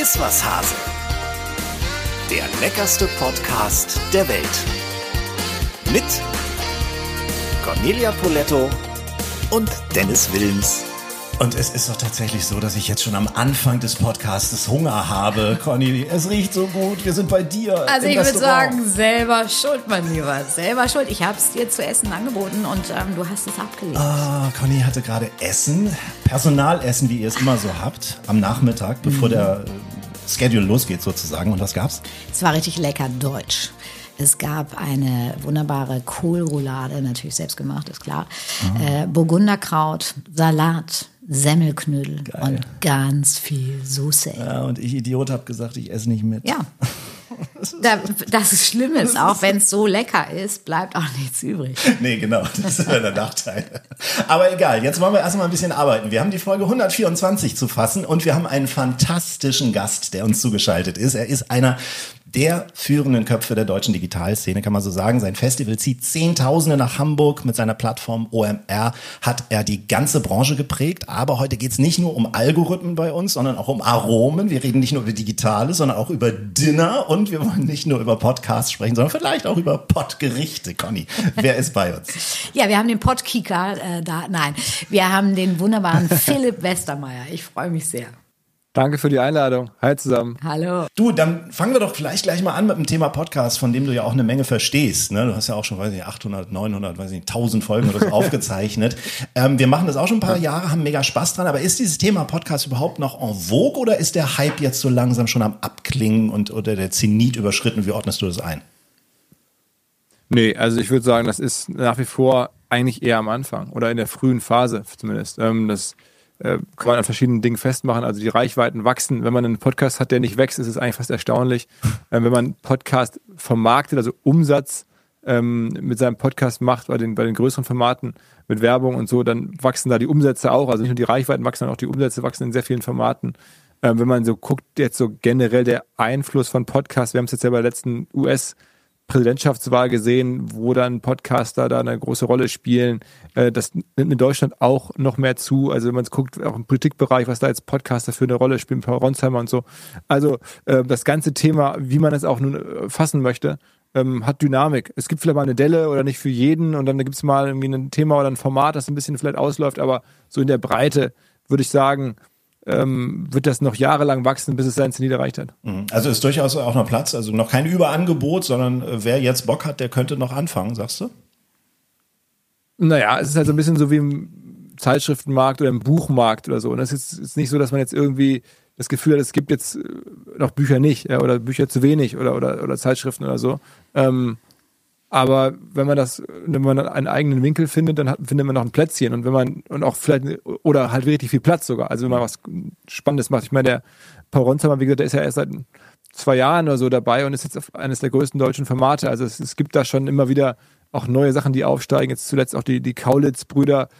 Iss was, Hase. Der leckerste Podcast der Welt. Mit Cornelia Poletto und Dennis Wilms. Und es ist doch tatsächlich so, dass ich jetzt schon am Anfang des Podcasts Hunger habe. Conny, es riecht so gut. Wir sind bei dir. Also ich würde sagen, selber schuld, mein Lieber. Selber schuld. Ich habe es dir zu essen angeboten und du hast es abgelehnt. Conny hatte gerade Essen, Personalessen, wie ihr es immer so habt, am Nachmittag, bevor der Schedule losgeht sozusagen. Und was gab's? Es war richtig lecker deutsch. Es gab eine wunderbare Kohlroulade, natürlich selbst gemacht, ist klar. Burgunderkraut, Salat, Semmelknödel und ganz viel Soße. Ja, und ich, Idiot, habe gesagt, ich esse nicht mit. Ja. Das ist Schlimmes, auch wenn es so lecker ist, bleibt auch nichts übrig. Nee, genau, das ist der Nachteil. Aber egal, jetzt wollen wir erstmal ein bisschen arbeiten. Wir haben die Folge 124 zu fassen und wir haben einen fantastischen Gast, der uns zugeschaltet ist. Er ist einer der führenden Köpfe der deutschen Digitalszene, kann man so sagen. Sein Festival zieht Zehntausende nach Hamburg. Mit seiner Plattform OMR hat er die ganze Branche geprägt. Aber heute geht es nicht nur um Algorithmen bei uns, sondern auch um Aromen. Wir reden nicht nur über Digitales, sondern auch über Dinner. Und wir wollen nicht nur über Podcasts sprechen, sondern vielleicht auch über Pottgerichte. Conny, wer ist bei uns? Ja, wir haben den Pottkieker da. Nein, wir haben den wunderbaren Philipp Westermeier. Ich freue mich sehr. Danke für die Einladung. Hi zusammen. Hallo. Du, dann fangen wir doch vielleicht gleich mal an mit dem Thema Podcast, von dem du ja auch eine Menge verstehst. Ne? Du hast ja auch schon, 800, 900, 1000 Folgen oder so aufgezeichnet. Wir machen das auch schon ein paar Jahre, haben mega Spaß dran. Aber ist dieses Thema Podcast überhaupt noch en vogue oder ist der Hype jetzt so langsam schon am Abklingen oder der Zenit überschritten? Wie ordnest du das ein? Nee, also ich würde sagen, das ist nach wie vor eigentlich eher am Anfang oder in der frühen Phase zumindest. Das kann man an verschiedenen Dingen festmachen. Also die Reichweiten wachsen. Wenn man einen Podcast hat, der nicht wächst, ist es eigentlich fast erstaunlich. Wenn man einen Podcast vermarktet, also Umsatz mit seinem Podcast macht, bei den größeren Formaten mit Werbung und so, dann wachsen da die Umsätze auch. Also nicht nur die Reichweiten wachsen, sondern auch die Umsätze wachsen in sehr vielen Formaten. Wenn man so guckt, jetzt so generell der Einfluss von Podcasts, wir haben es jetzt ja bei der letzten US-Präsidentschaftswahl gesehen, wo dann Podcaster da eine große Rolle spielen. Das nimmt in Deutschland auch noch mehr zu. Also wenn man es guckt, auch im Politikbereich, was da jetzt Podcaster für eine Rolle spielen, Paul Ronsheimer und so. Also das ganze Thema, wie man es auch nun fassen möchte, hat Dynamik. Es gibt vielleicht mal eine Delle oder nicht für jeden und dann gibt es mal irgendwie ein Thema oder ein Format, das ein bisschen vielleicht ausläuft, aber so in der Breite würde ich sagen, wird das noch jahrelang wachsen, bis es seinen Zenit erreicht hat. Also ist durchaus auch noch Platz, also noch kein Überangebot, sondern wer jetzt Bock hat, der könnte noch anfangen, sagst du? Naja, es ist halt so ein bisschen so wie im Zeitschriftenmarkt oder im Buchmarkt oder so. Und es ist nicht so, dass man jetzt irgendwie das Gefühl hat, es gibt jetzt noch Bücher nicht oder Bücher zu wenig oder Zeitschriften oder so. Aber wenn man einen eigenen Winkel findet, dann findet man noch ein Plätzchen und auch vielleicht oder halt richtig viel Platz sogar. Also wenn man was Spannendes macht. Ich meine, der Paul Ronsheimer, wie gesagt, der ist ja erst seit 2 Jahren oder so dabei und ist jetzt auf eines der größten deutschen Formate. Also es gibt da schon immer wieder auch neue Sachen, die aufsteigen. Jetzt zuletzt auch die Kaulitz-Brüder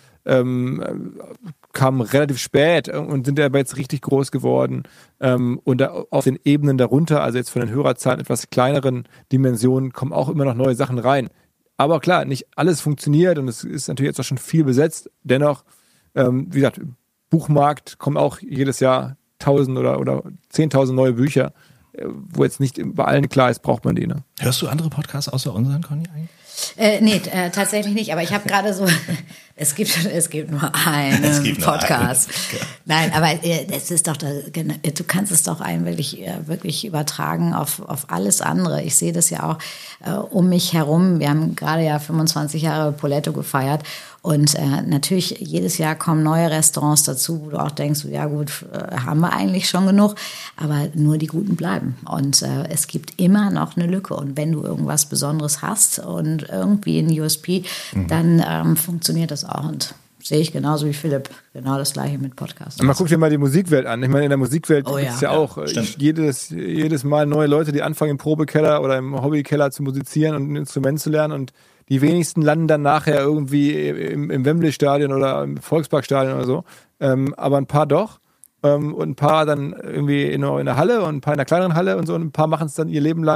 kamen relativ spät und sind aber jetzt richtig groß geworden. Und auf den Ebenen darunter, also jetzt von den Hörerzahlen etwas kleineren Dimensionen, kommen auch immer noch neue Sachen rein. Aber klar, nicht alles funktioniert und es ist natürlich jetzt auch schon viel besetzt. Dennoch, wie gesagt, Buchmarkt kommen auch jedes Jahr 1000 oder 10.000 neue Bücher, wo jetzt nicht bei allen klar ist, braucht man die. Ne? Hörst du andere Podcasts außer unseren, Conny, eigentlich? Nee, tatsächlich nicht. Aber ich habe gerade so, es gibt nur einen Podcast. Nein, aber es ist doch, du kannst es doch wirklich übertragen auf alles andere. Ich sehe das ja auch um mich herum. Wir haben gerade ja 25 Jahre Poletto gefeiert. Und natürlich, jedes Jahr kommen neue Restaurants dazu, wo du auch denkst, ja gut, haben wir eigentlich schon genug, aber nur die Guten bleiben. Und es gibt immer noch eine Lücke. Und wenn du irgendwas Besonderes hast und irgendwie ein USP, dann funktioniert das auch. Und sehe ich genauso wie Philipp, genau das Gleiche mit Podcasts. Man guckt dir mal die Musikwelt an. Ich meine, in der Musikwelt gibt es ja auch jedes Mal neue Leute, die anfangen im Probekeller oder im Hobbykeller zu musizieren und ein Instrument zu lernen und die wenigsten landen dann nachher irgendwie im Wembley-Stadion oder im Volksparkstadion oder so. Aber ein paar doch. Und ein paar dann irgendwie in der Halle und ein paar in einer kleineren Halle und so. Und ein paar machen es dann ihr Leben lang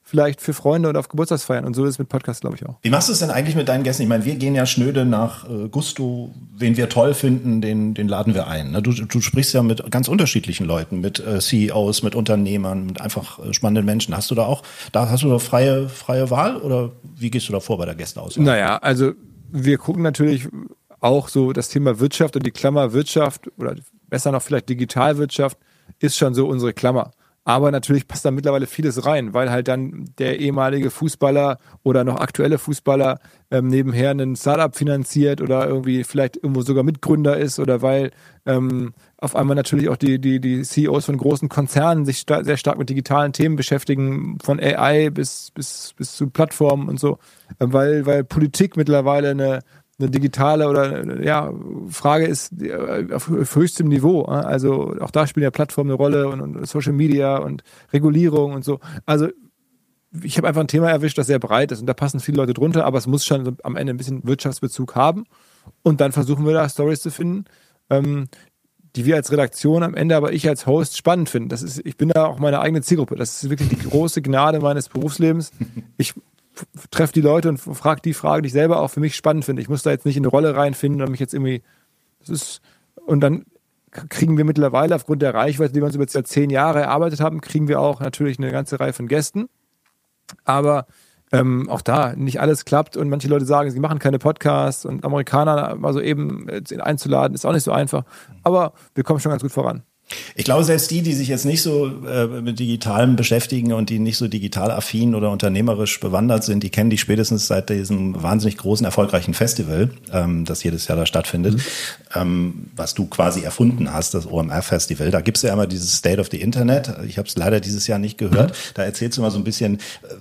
vielleicht für Freunde oder auf Geburtstagsfeiern. Und so ist es mit Podcasts, glaube ich, auch. Wie machst du es denn eigentlich mit deinen Gästen? Ich meine, wir gehen ja schnöde nach Gusto. Wen wir toll finden, den laden wir ein. Du sprichst ja mit ganz unterschiedlichen Leuten, mit CEOs, mit Unternehmern, mit einfach spannenden Menschen. Hast du da freie Wahl oder wie gehst du da vor bei der Gästeauswahl? Naja, also wir gucken natürlich auch so das Thema Wirtschaft und die Klammer Wirtschaft oder besser noch vielleicht Digitalwirtschaft ist schon so unsere Klammer. Aber natürlich passt da mittlerweile vieles rein, weil halt dann der ehemalige Fußballer oder noch aktuelle Fußballer nebenher einen Startup finanziert oder irgendwie vielleicht irgendwo sogar Mitgründer ist oder weil auf einmal natürlich auch die CEOs von großen Konzernen sich sehr stark mit digitalen Themen beschäftigen, von AI bis zu Plattformen und so, weil Politik mittlerweile eine digitale oder Frage ist auf höchstem Niveau. Also auch da spielen ja Plattformen eine Rolle und Social Media und Regulierung und so. Also ich habe einfach ein Thema erwischt, das sehr breit ist und da passen viele Leute drunter, aber es muss schon am Ende ein bisschen Wirtschaftsbezug haben und dann versuchen wir da Storys zu finden, die wir als Redaktion am Ende, aber ich als Host spannend finde. Ich bin da auch meine eigene Zielgruppe. Das ist wirklich die große Gnade meines Berufslebens. Ich treffe die Leute und frage die Frage, die ich selber auch für mich spannend finde. Ich muss da jetzt nicht in eine Rolle reinfinden und mich jetzt irgendwie, und dann kriegen wir mittlerweile aufgrund der Reichweite, die wir uns über 10 Jahre erarbeitet haben, kriegen wir auch natürlich eine ganze Reihe von Gästen. Aber auch da nicht alles klappt und manche Leute sagen, sie machen keine Podcasts und Amerikaner mal so eben einzuladen, ist auch nicht so einfach. Aber wir kommen schon ganz gut voran. Ich glaube, selbst die sich jetzt nicht so mit Digitalem beschäftigen und die nicht so digital affin oder unternehmerisch bewandert sind, die kennen dich spätestens seit diesem wahnsinnig großen, erfolgreichen Festival, das jedes Jahr da stattfindet, was du quasi erfunden hast, das OMR-Festival. Da gibt's ja immer dieses State of the Internet. Ich habe es leider dieses Jahr nicht gehört. Da erzählst du mal so ein bisschen,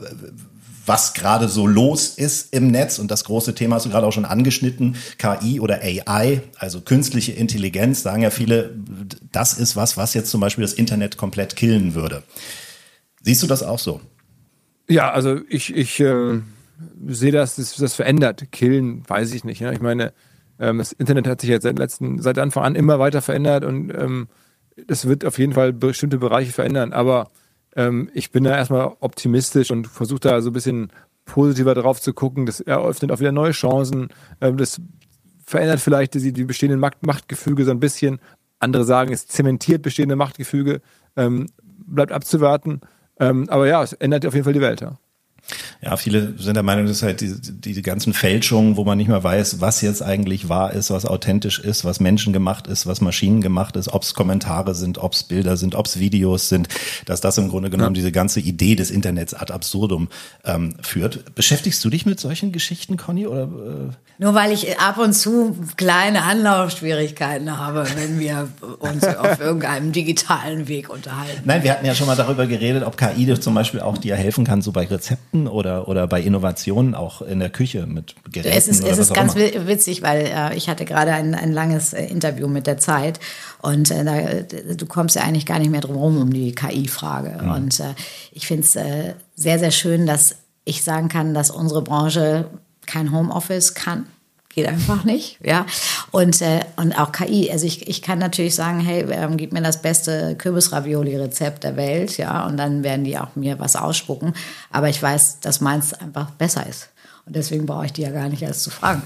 was gerade so los ist im Netz. Und das große Thema hast du gerade auch schon angeschnitten, KI oder AI, also künstliche Intelligenz, sagen ja viele, das ist was jetzt zum Beispiel das Internet komplett killen würde. Siehst du das auch so? Ja, also ich sehe, dass das verändert. Killen, weiß ich nicht. Ja? Ich meine, das Internet hat sich jetzt seit Anfang an immer weiter verändert und das wird auf jeden Fall bestimmte Bereiche verändern. Aber ich bin da erstmal optimistisch und versuche da so ein bisschen positiver drauf zu gucken. Das eröffnet auch wieder neue Chancen. Das verändert vielleicht die bestehenden Machtgefüge so ein bisschen. Andere sagen, es zementiert bestehende Machtgefüge. Bleibt abzuwarten. Aber ja, es ändert auf jeden Fall die Welt. Ja. Ja, viele sind der Meinung, dass halt die ganzen Fälschungen, wo man nicht mehr weiß, was jetzt eigentlich wahr ist, was authentisch ist, was menschengemacht ist, was maschinengemacht ist, ob es Kommentare sind, ob es Bilder sind, ob es Videos sind, dass das im Grunde genommen diese ganze Idee des Internets ad absurdum führt. Beschäftigst du dich mit solchen Geschichten, Conny? Oder? Nur weil ich ab und zu kleine Anlaufschwierigkeiten habe, wenn wir uns auf irgendeinem digitalen Weg unterhalten. Nein, wir hatten ja schon mal darüber geredet, ob KI zum Beispiel auch dir helfen kann, so bei Rezepten oder bei Innovationen auch in der Küche mit Geräten. Es ist ganz witzig, weil ich hatte gerade ein langes Interview mit der Zeit und du kommst ja eigentlich gar nicht mehr drum herum um die KI-Frage. Mhm. Und ich finde es sehr, sehr schön, dass ich sagen kann, dass unsere Branche kein Homeoffice kann. Geht einfach nicht, ja. Und auch KI. Also ich kann natürlich sagen, hey, gib mir das beste Kürbis-Ravioli-Rezept der Welt, ja, und dann werden die auch mir was ausspucken. Aber ich weiß, dass meins einfach besser ist. Und deswegen brauche ich die ja gar nicht erst zu fragen.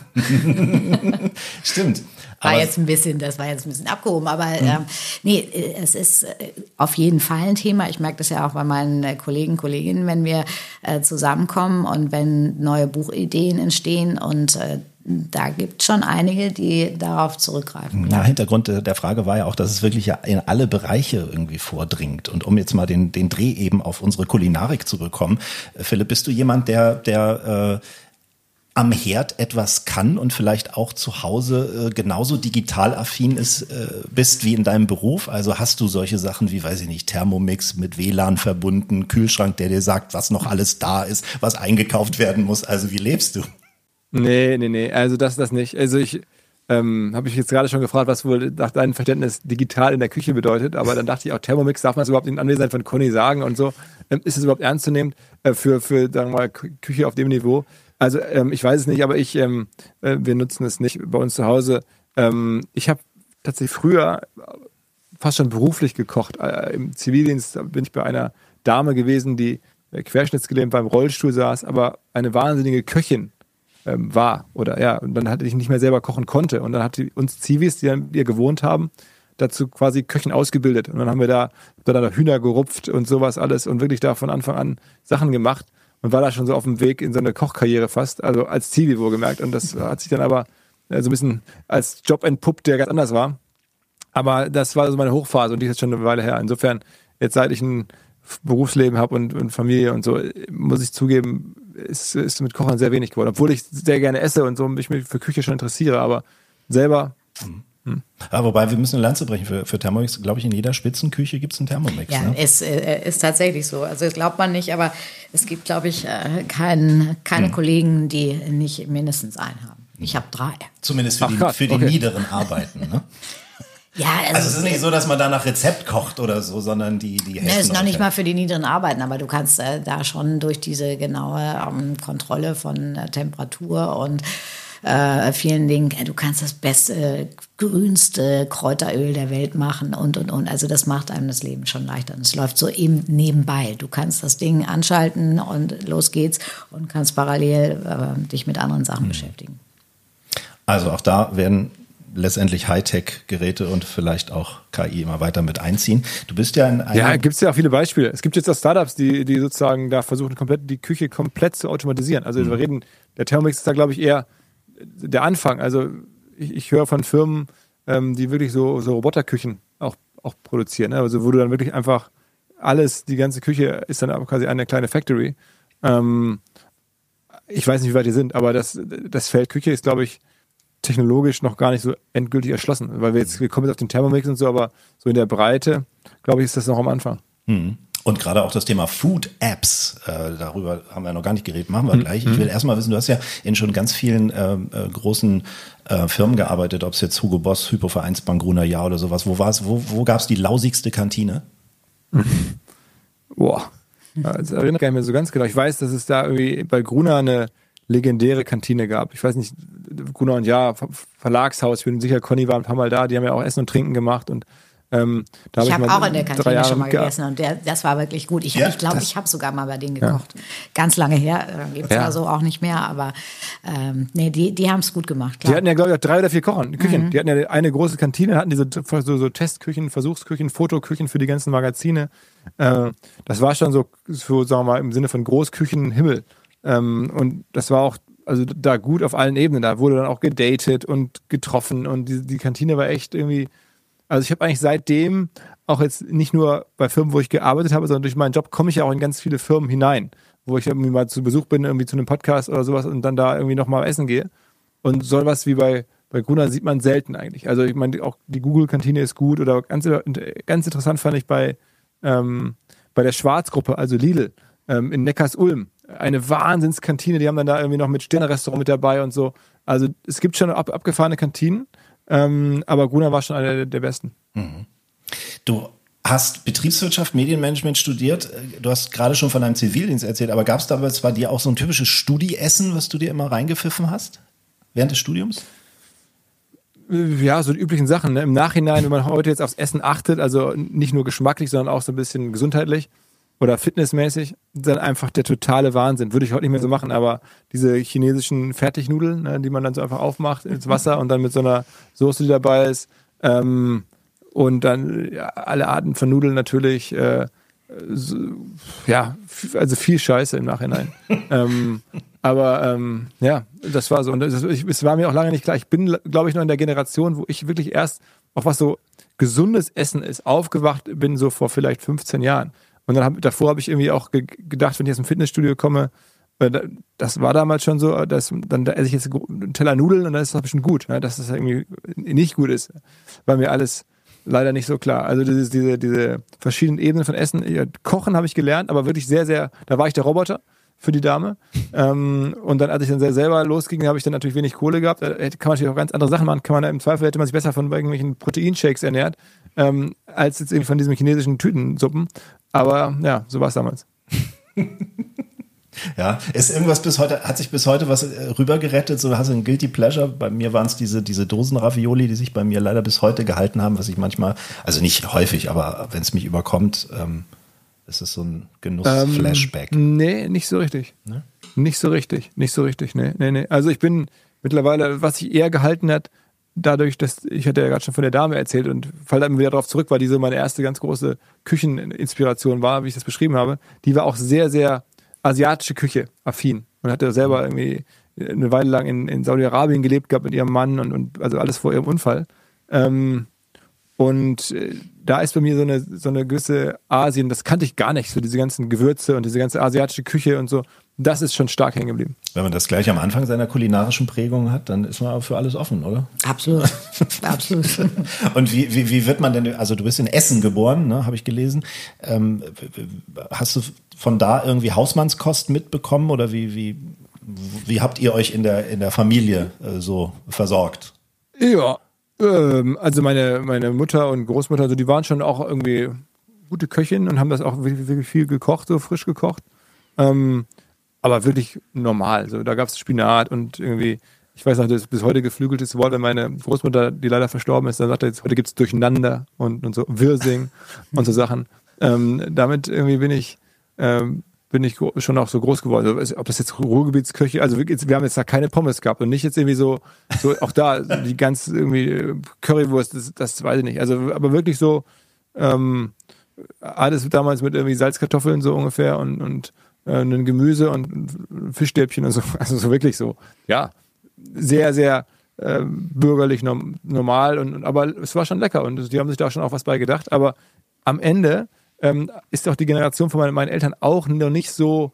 Stimmt. Das war jetzt ein bisschen abgehoben, aber nee, es ist auf jeden Fall ein Thema. Ich merke das ja auch bei meinen Kolleginnen, wenn wir zusammenkommen und wenn neue Buchideen entstehen und da gibt es schon einige, die darauf zurückgreifen. Ja, Hintergrund der Frage war ja auch, dass es wirklich ja in alle Bereiche irgendwie vordringt. Und um jetzt mal den Dreh eben auf unsere Kulinarik zu bekommen, Philipp, bist du jemand, der am Herd etwas kann und vielleicht auch zu Hause genauso digital affin bist wie in deinem Beruf? Also hast du solche Sachen wie, weiß ich nicht, Thermomix mit WLAN verbunden, Kühlschrank, der dir sagt, was noch alles da ist, was eingekauft werden muss? Also wie lebst du? Nee, also das nicht. Also ich habe mich jetzt gerade schon gefragt, was wohl nach deinem Verständnis digital in der Küche bedeutet, aber dann dachte ich auch, Thermomix, darf man es überhaupt in Anwesenheit von Conny sagen und so? Ist es überhaupt ernst zu nehmen für sagen wir mal, Küche auf dem Niveau? Also ich weiß es nicht, aber wir nutzen es nicht bei uns zu Hause. Ich habe tatsächlich früher fast schon beruflich gekocht. Im Zivildienst bin ich bei einer Dame gewesen, die querschnittsgelähmt beim Rollstuhl saß, aber eine wahnsinnige Köchin war. Oder ja, und dann hatte ich nicht mehr selber kochen konnte. Und dann hat uns Zivis, die hier gewohnt haben, dazu quasi Köchen ausgebildet. Und dann haben wir da Hühner gerupft und sowas alles und wirklich da von Anfang an Sachen gemacht und war da schon so auf dem Weg in so eine Kochkarriere fast, also als Zivi wohlgemerkt. Und das hat sich dann aber so ein bisschen als Job entpuppt, der ganz anders war. Aber das war so meine Hochphase und die ist jetzt schon eine Weile her. Insofern, jetzt seit ich ein Berufsleben habe und Familie und so, muss ich zugeben, ist mit Kochen sehr wenig geworden. Obwohl ich sehr gerne esse und so mich für Küche schon interessiere, aber selber... Ja, wobei wir müssen eine Lanze brechen für Thermomix. Glaube ich, in jeder Spitzenküche gibt es einen Thermomix. Ja, ne? ist tatsächlich so. Also das glaubt man nicht, aber es gibt, glaube ich, keine Kollegen, die nicht mindestens einen haben. Ich habe 3. Zumindest für die niederen Arbeiten. Ne? Ja, also es ist nicht so, dass man da nach Rezept kocht oder so, sondern die helfen. Das ist noch nicht mal für die niederen Arbeiten, aber du kannst da schon durch diese genaue Kontrolle von Temperatur und vielen Dingen, du kannst das beste, grünste Kräuteröl der Welt machen und. Also das macht einem das Leben schon leichter. Und es läuft so eben nebenbei. Du kannst das Ding anschalten und los geht's und kannst parallel dich mit anderen Sachen beschäftigen. Also auch da werden letztendlich Hightech-Geräte und vielleicht auch KI immer weiter mit einziehen. Du bist ja in einem... Ja, gibt es ja auch viele Beispiele. Es gibt jetzt auch Startups, die sozusagen da versuchen, die Küche komplett zu automatisieren. Also wir reden, der Thermomix ist da, glaube ich, eher der Anfang. Also ich höre von Firmen, die wirklich so Roboterküchen auch produzieren. Ne? Also wo du dann wirklich einfach alles, die ganze Küche ist dann quasi eine kleine Factory. Ich weiß nicht, wie weit die sind, aber das Feld Küche ist, glaube ich, technologisch noch gar nicht so endgültig erschlossen. Weil wir kommen jetzt auf den Thermomix und so, aber so in der Breite, glaube ich, ist das noch am Anfang. Und gerade auch das Thema Food-Apps, darüber haben wir noch gar nicht geredet, machen wir gleich. Ich will erstmal wissen, du hast ja in schon ganz vielen großen Firmen gearbeitet, ob es jetzt Hugo Boss, Hypo Vereinsbank, Gruner Jahr oder sowas. Wo gab es die lausigste Kantine? Boah, das erinnere ich gar nicht mehr so ganz genau. Ich weiß, dass es da irgendwie bei Gruner eine legendäre Kantine gab. Ich weiß nicht, Gruner und Jahr, Verlagshaus, ich bin sicher, Conny war ein paar Mal da, die haben ja auch Essen und Trinken gemacht und da ich habe auch in der Kantine schon mal gegessen und das war wirklich gut. Ich glaube, ich habe sogar mal bei denen gekocht. Ja. Ganz lange her, gibt es ja so auch nicht mehr, aber nee, die haben es gut gemacht. Klar. Die hatten ja, glaube ich, auch 3 oder 4 Küchen. Die hatten ja eine große Kantine, hatten diese so Testküchen, Versuchsküchen, Fotoküchen für die ganzen Magazine. Das war schon so, sagen wir mal, im Sinne von Großküchenhimmel. Und das war auch also da gut auf allen Ebenen. Da wurde dann auch gedatet und getroffen und die Kantine war echt irgendwie. Also ich habe eigentlich seitdem auch jetzt nicht nur bei Firmen, wo ich gearbeitet habe, sondern durch meinen Job komme ich ja auch in ganz viele Firmen hinein, wo ich irgendwie mal zu Besuch bin, irgendwie zu einem Podcast oder sowas und dann da irgendwie nochmal essen gehe. Und sowas wie bei Gruner sieht man selten eigentlich. Also ich meine, auch die Google-Kantine ist gut oder ganz interessant fand ich bei der Schwarzgruppe, also Lidl, in Neckars-Ulm. Eine Wahnsinnskantine, die haben dann da irgendwie noch mit Sterne-Restaurant mit dabei und so. Also es gibt schon abgefahrene Kantinen. Aber Gruner war schon einer der besten. Du hast Betriebswirtschaft, Medienmanagement studiert. Du hast gerade schon von deinem Zivildienst erzählt, aber gab es damals bei dir auch so ein typisches Studi-Essen, was du dir immer reingepfiffen hast? Während des Studiums? Ja, so die üblichen Sachen. Ne? Im Nachhinein, wenn man heute jetzt aufs Essen achtet, also nicht nur geschmacklich, sondern auch so ein bisschen gesundheitlich oder fitnessmäßig, dann einfach der totale Wahnsinn. Würde ich heute nicht mehr so machen, aber diese chinesischen Fertignudeln, ne, die man dann so einfach aufmacht ins Wasser und dann mit so einer Soße, die dabei ist, und dann alle Arten von Nudeln natürlich, also viel Scheiße im Nachhinein. Ja, das war so. Und es war mir auch lange nicht klar. Ich bin, glaube ich, noch in der Generation, wo ich wirklich erst auf was so gesundes Essen ist, aufgewacht bin, so vor vielleicht 15 Jahren. Und davor habe ich irgendwie auch gedacht, wenn ich aus dem Fitnessstudio komme, das war damals schon so, da esse ich jetzt einen Teller Nudeln und dann ist das bestimmt gut. Ne? Dass das irgendwie nicht gut ist, war mir alles leider nicht so klar. Also diese verschiedenen Ebenen von Essen. Kochen habe ich gelernt, aber wirklich sehr, sehr, da war ich der Roboter für die Dame. Und dann, als ich dann selber losging, habe ich dann natürlich wenig Kohle gehabt. Da kann man natürlich auch ganz andere Sachen machen. Im Zweifel hätte man sich besser von irgendwelchen Proteinshakes ernährt, als jetzt eben von diesen chinesischen Tütensuppen. Aber ja, so war es damals. Ja, ist irgendwas hat sich bis heute was rübergerettet? So, hast du ein Guilty Pleasure? Bei mir waren es diese Dosen-Ravioli, die sich bei mir leider bis heute gehalten haben, was ich manchmal, also nicht häufig, aber wenn es mich überkommt, Ist es so ein Genuss-Flashback? Nee, nicht so richtig. Ne? Nicht so richtig, nee. Also ich bin mittlerweile, was sich eher gehalten hat, dadurch, dass, ich hatte ja gerade schon von der Dame erzählt und fall dann wieder darauf zurück, weil diese meine erste ganz große Kücheninspiration war, wie ich das beschrieben habe. Die war auch sehr, sehr asiatische Küche affin und hatte selber irgendwie eine Weile lang in Saudi-Arabien gelebt gehabt mit ihrem Mann und also alles vor ihrem Unfall. Und da ist bei mir so eine gewisse Asien, das kannte ich gar nicht, so diese ganzen Gewürze und diese ganze asiatische Küche und so, das ist schon stark hängen geblieben. Wenn man das gleich am Anfang seiner kulinarischen Prägung hat, dann ist man auch für alles offen, oder? Absolut, absolut. Und wie wird man denn, also du bist in Essen geboren, ne, habe ich gelesen. Hast du von da irgendwie Hausmannskost mitbekommen oder wie habt ihr euch in der Familie so versorgt? Ja, also meine Mutter und Großmutter, also die waren schon auch irgendwie gute Köchinnen und haben das auch wirklich viel gekocht, so frisch gekocht. Aber wirklich normal. So, da gab es Spinat und irgendwie, ich weiß noch, das bis heute geflügeltes Wort, wenn meine Großmutter, die leider verstorben ist, dann sagt er jetzt, heute gibt es Durcheinander und so Wirsing und so Sachen. Damit irgendwie bin ich schon auch so groß geworden. Also, ob das jetzt Ruhrgebietsküche, also wir haben jetzt da keine Pommes gehabt und nicht jetzt irgendwie so auch da die ganz irgendwie Currywurst, das weiß ich nicht. Also, aber wirklich so alles damals mit irgendwie Salzkartoffeln so ungefähr und ein Gemüse und Fischstäbchen und so. Also so wirklich so, ja, sehr, sehr bürgerlich normal aber es war schon lecker und die haben sich da schon auch was bei gedacht. Aber am Ende ist auch die Generation von meinen Eltern auch noch nicht so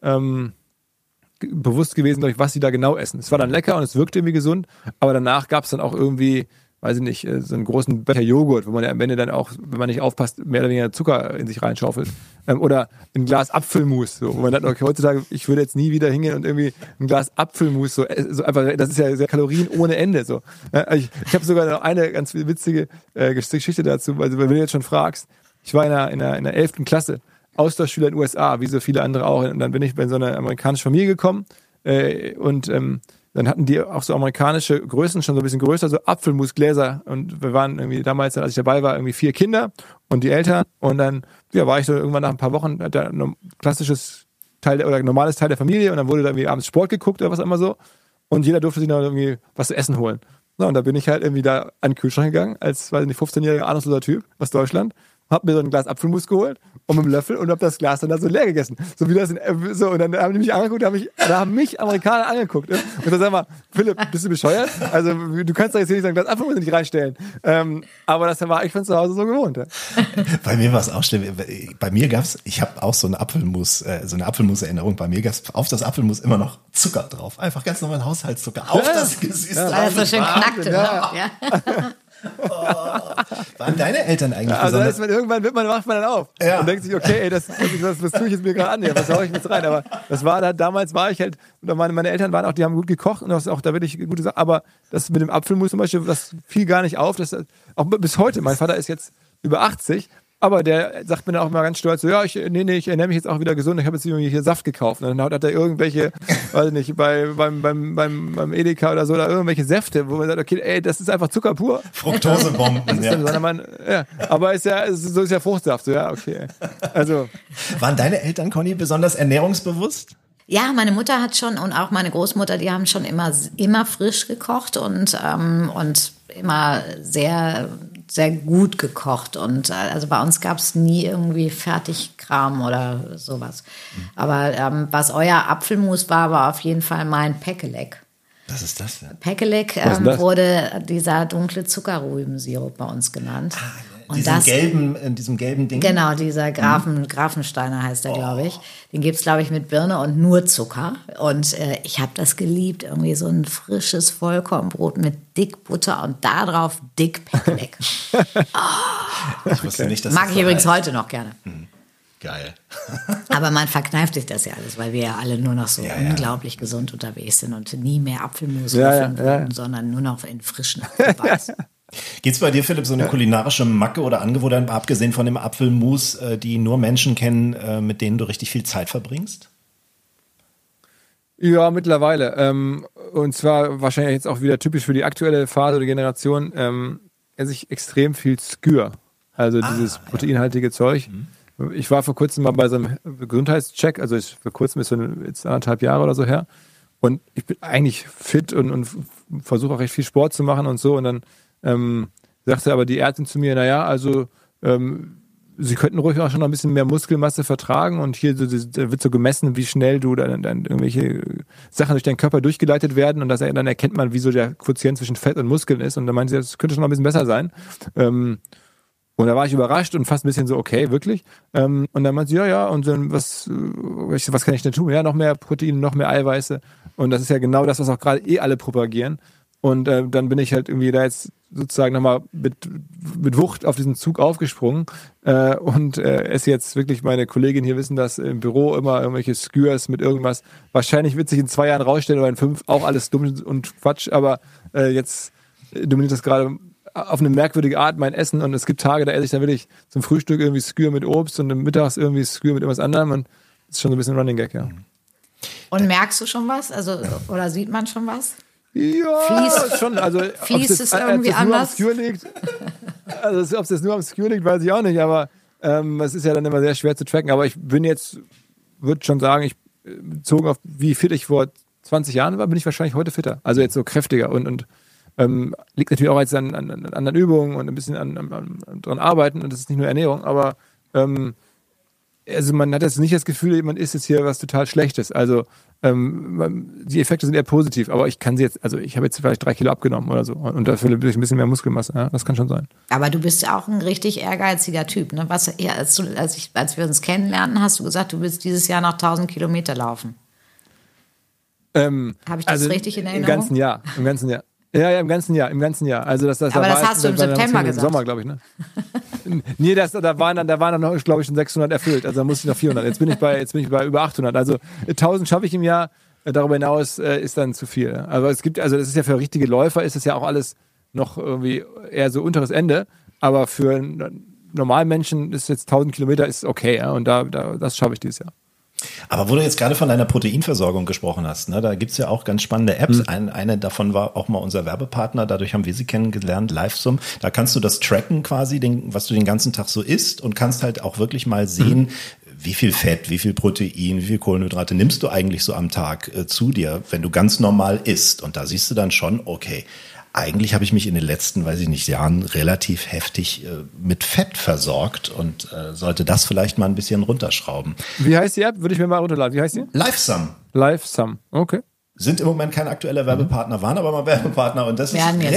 bewusst gewesen, durch was sie da genau essen. Es war dann lecker und es wirkte irgendwie gesund, aber danach gab es dann auch irgendwie, weiß ich nicht, so einen großen Becher Joghurt, wo man ja am Ende dann auch, wenn man nicht aufpasst, mehr oder weniger Zucker in sich reinschaufelt. Oder ein Glas Apfelmus, so, wo man dann, okay, heutzutage, ich würde jetzt nie wieder hingehen und irgendwie ein Glas Apfelmus, so einfach, das ist ja sehr Kalorien ohne Ende. So. Ich habe sogar noch eine ganz witzige Geschichte dazu, also wenn du jetzt schon fragst, ich war in der 11. Klasse, Austauschschüler in den USA, wie so viele andere auch, und dann bin ich bei so einer amerikanischen Familie gekommen und dann hatten die auch so amerikanische Größen, schon so ein bisschen größer, so Apfelmusgläser. Und wir waren irgendwie damals, als ich dabei war, irgendwie 4 Kinder und die Eltern. Und dann war ich so irgendwann nach ein paar Wochen ein klassisches Teil oder normales Teil der Familie. Und dann wurde da irgendwie abends Sport geguckt oder was immer so. Und jeder durfte sich noch irgendwie was zu essen holen. So, und da bin ich halt irgendwie da an den Kühlschrank gegangen, als, weiß nicht, 15-jähriger ahnungsloser Typ aus Deutschland. Hab mir so ein Glas Apfelmus geholt und mit einem Löffel und hab das Glas dann da so leer gegessen. So wie das so, und dann haben die mich angeguckt, da haben mich Amerikaner angeguckt. Ne? Und dann sag mal, Philipp, bist du bescheuert? Also du kannst doch jetzt hier nicht so ein Glas Apfelmus nicht reinstellen. Aber das war ich von zu Hause so gewohnt. Ja. Bei mir war es auch schlimm. Bei mir gab's, ich habe auch so eine Apfelmus-Erinnerung. Bei mir gab's auf das Apfelmus immer noch Zucker drauf. Einfach ganz normal Haushaltszucker. Auf das gesüßte Weil das so schön knackte. Ja. Oh. Waren deine Eltern eigentlich also irgendwann wacht man dann auf und denkt sich, okay, ey, das tue ich jetzt mir gerade an, was hau ich jetzt rein? Aber das war da, damals war ich halt, meine Eltern waren auch, die haben gut gekocht und das ist auch da wirklich gute Sache, aber das mit dem Apfelmus zum Beispiel, das fiel gar nicht auf, das auch bis heute, mein Vater ist jetzt über 80, aber der sagt mir dann auch immer ganz stolz so, ja, ich ernähre mich jetzt auch wieder gesund, ich habe jetzt hier Saft gekauft. Und dann hat er irgendwelche, weiß ich nicht, beim Edeka oder so, da irgendwelche Säfte, wo man sagt, okay, ey, das ist einfach Zucker pur. Fructosebomben. Ja. Aber so ist ja Fruchtsaft, so, ja, okay. Also. Waren deine Eltern, Conny, besonders ernährungsbewusst? Ja, meine Mutter hat schon und auch meine Großmutter, die haben schon immer frisch gekocht und immer sehr, sehr gut gekocht. Und also bei uns gab es nie irgendwie Fertigkram oder sowas. Aber was euer Apfelmus war auf jeden Fall mein Pekelek. Was ist das denn? Pekelek wurde dieser dunkle Zuckerrübensirup bei uns genannt. In diesem gelben Ding? Genau, dieser Grafensteiner heißt der, glaube ich. Den gibt es, glaube ich, mit Birne und nur Zucker. Und ich habe das geliebt, irgendwie so ein frisches Vollkornbrot mit dick Butter und da drauf dick Pekelek. Ich wusste nicht, dass mag ich übrigens heute noch gerne. Geil. Aber man verkneift sich das ja alles, weil wir ja alle nur noch so unglaublich gesund unterwegs sind und nie mehr Apfelmus finden, sondern nur noch in frischen Apfelbeiß. Gibt's bei dir, Philipp, so eine kulinarische Macke oder Angewohnheit, abgesehen von dem Apfelmus, die nur Menschen kennen, mit denen du richtig viel Zeit verbringst? Ja, mittlerweile. Und zwar wahrscheinlich jetzt auch wieder typisch für die aktuelle Phase der Generation, esse ich extrem viel Skür. Also dieses proteinhaltige Zeug. ich war vor kurzem mal bei so einem Gesundheitscheck, also vor kurzem ist jetzt 1,5 Jahre oder so her. Und ich bin eigentlich fit und versuche auch recht viel Sport zu machen und so. Und dann sagte aber die Ärztin zu mir, naja, also Sie könnten ruhig auch schon noch ein bisschen mehr Muskelmasse vertragen. Und hier wird so gemessen, wie schnell du dann irgendwelche Sachen durch deinen Körper durchgeleitet werden. Und dann erkennt man, wie so der Quotient zwischen Fett und Muskeln ist. Und dann meinte sie, das könnte schon noch ein bisschen besser sein. Und da war ich überrascht und fast ein bisschen so, okay, wirklich. Und dann meinte sie, ja, und dann was kann ich denn tun? Ja, noch mehr Proteine, noch mehr Eiweiße. Und das ist ja genau das, was auch gerade alle propagieren. Und dann bin ich halt irgendwie da jetzt sozusagen nochmal mit Wucht auf diesen Zug aufgesprungen und es jetzt wirklich, meine Kollegin hier wissen das, im Büro immer irgendwelche Skewers mit irgendwas. Wahrscheinlich wird sich in 2 Jahren rausstellen oder in 5 auch alles dumm und Quatsch, aber jetzt dominiert das gerade auf eine merkwürdige Art mein Essen und es gibt Tage, da esse ich dann wirklich zum Frühstück irgendwie Skewer mit Obst und mittags irgendwie Skewer mit irgendwas anderem und das ist schon so ein bisschen Running Gag, ja. Und merkst du schon was? Also, oder sieht man schon was? Ja, schon. Also, fließt es irgendwie anders? Also, ob es jetzt nur am Skewer liegt, weiß ich auch nicht, aber es ist ja dann immer sehr schwer zu tracken. Aber ich würde schon sagen, bezogen auf wie fit ich vor 20 Jahren war, bin ich wahrscheinlich heute fitter. Also jetzt so kräftiger und liegt natürlich auch jetzt an anderen Übungen und ein bisschen dran arbeiten und das ist nicht nur Ernährung, aber also man hat jetzt nicht das Gefühl, man isst jetzt hier was total Schlechtes. Also die Effekte sind eher positiv, aber ich habe jetzt vielleicht 3 Kilo abgenommen oder so und dafür bin ich ein bisschen mehr Muskelmasse. Ja, das kann schon sein. Aber du bist ja auch ein richtig ehrgeiziger Typ. Ne? Als wir uns kennenlernten, hast du gesagt, du willst dieses Jahr noch 1000 Kilometer laufen. Habe ich das richtig in Erinnerung? Im ganzen Jahr. Ja, im ganzen Jahr. Also das hast du im September gesagt. Im Sommer, glaube ich, ne? Nee, da waren dann noch, glaube ich, schon 600 erfüllt. Also da musste ich noch 400. Jetzt bin ich bei über 800. Also 1000 schaffe ich im Jahr. Darüber hinaus ist dann zu viel. Aber das ist ja für richtige Läufer ist das ja auch alles noch irgendwie eher so unteres Ende. Aber für normalen Menschen ist jetzt 1000 Kilometer ist okay. Ja? Und das schaffe ich dieses Jahr. Aber wo du jetzt gerade von deiner Proteinversorgung gesprochen hast, ne, da gibt's ja auch ganz spannende Apps. Eine davon war auch mal unser Werbepartner, dadurch haben wir sie kennengelernt, Livesum. Da kannst du das tracken quasi, was du den ganzen Tag so isst und kannst halt auch wirklich mal sehen, wie viel Fett, wie viel Protein, wie viel Kohlenhydrate nimmst du eigentlich so am Tag zu dir, wenn du ganz normal isst. Und da siehst du dann schon, okay, eigentlich habe ich mich in den letzten, Jahren relativ heftig mit Fett versorgt und sollte das vielleicht mal ein bisschen runterschrauben. Wie heißt die App? Würde ich mir mal runterladen. Wie heißt die? Livesum, okay. Sind im Moment kein aktueller Werbepartner, waren aber mal Werbepartner und das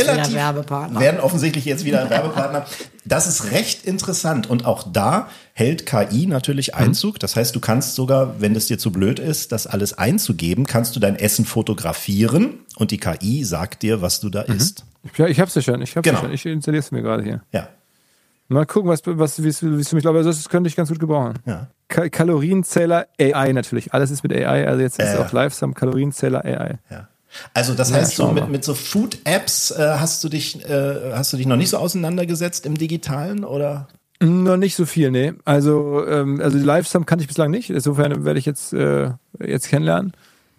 werden offensichtlich jetzt wieder Werbepartner. Das ist recht interessant und auch da hält KI natürlich Einzug. Das heißt, du kannst sogar, wenn es dir zu blöd ist, das alles einzugeben, kannst du dein Essen fotografieren und die KI sagt dir, was du da isst. Ja, ich hab's ja schon. Ich installiere es mir gerade hier. Ja. Mal gucken, wie es für mich glaube. Das könnte ich ganz gut gebrauchen. Ja. Kalorienzähler AI natürlich. Alles ist mit AI. Also jetzt ist auch Livesum Kalorienzähler AI. Ja. Also das heißt, so mit so Food-Apps hast du dich noch nicht so auseinandergesetzt im Digitalen oder? Noch nicht so viel, nee. Also die Livesum kannte ich bislang nicht. Insofern werde ich jetzt kennenlernen.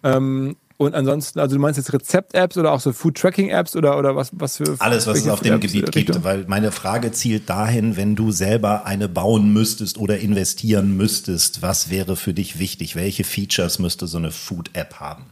Und ansonsten, also du meinst jetzt Rezept-Apps oder auch so Food-Tracking-Apps oder was für... Alles, was es auf dem Gebiet gibt, weil meine Frage zielt dahin, wenn du selber eine bauen müsstest oder investieren müsstest, was wäre für dich wichtig? Welche Features müsste so eine Food-App haben?